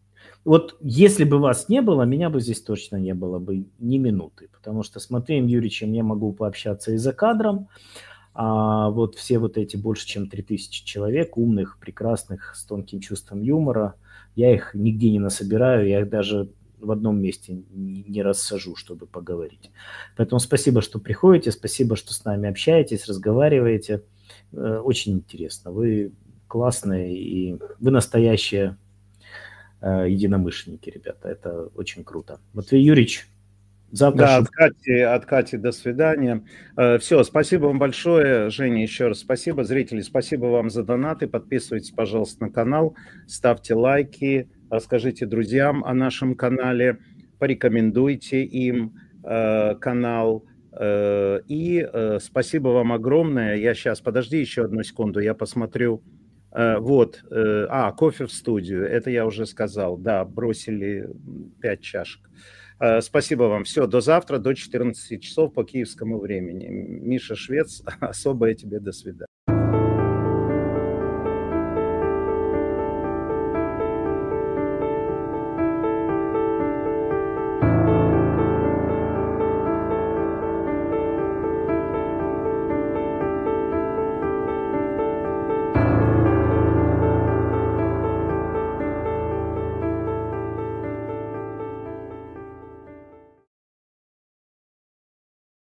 Вот если бы вас не было, меня бы здесь точно не было бы ни минуты, потому что с Матвеем Юрьевичем я могу пообщаться и за кадром, а вот все вот эти больше чем три тысячи человек, умных, прекрасных, с тонким чувством юмора, я их нигде не насобираю, я их даже в одном месте не рассажу, чтобы поговорить. Поэтому спасибо, что приходите, спасибо, что с нами общаетесь, разговариваете. Очень интересно. Вы классные и вы настоящие единомышленники, ребята. Это очень круто. Матвей Юрьевич, завтра... Да, от Кати, от Кати до свидания. Все, спасибо вам большое. Женя, еще раз спасибо. Зрители, спасибо вам за донаты. Подписывайтесь, пожалуйста, на канал, ставьте лайки, расскажите друзьям о нашем канале, порекомендуйте им э, канал. Э, и э, спасибо вам огромное. Я сейчас, подожди еще одну секунду, я посмотрю. Э, вот, э, а, кофе в студию, это я уже сказал. Да, бросили пять чашек. Спасибо вам. Все, до завтра, до четырнадцати часов по киевскому времени. Миша Швец, особое тебе до свидания.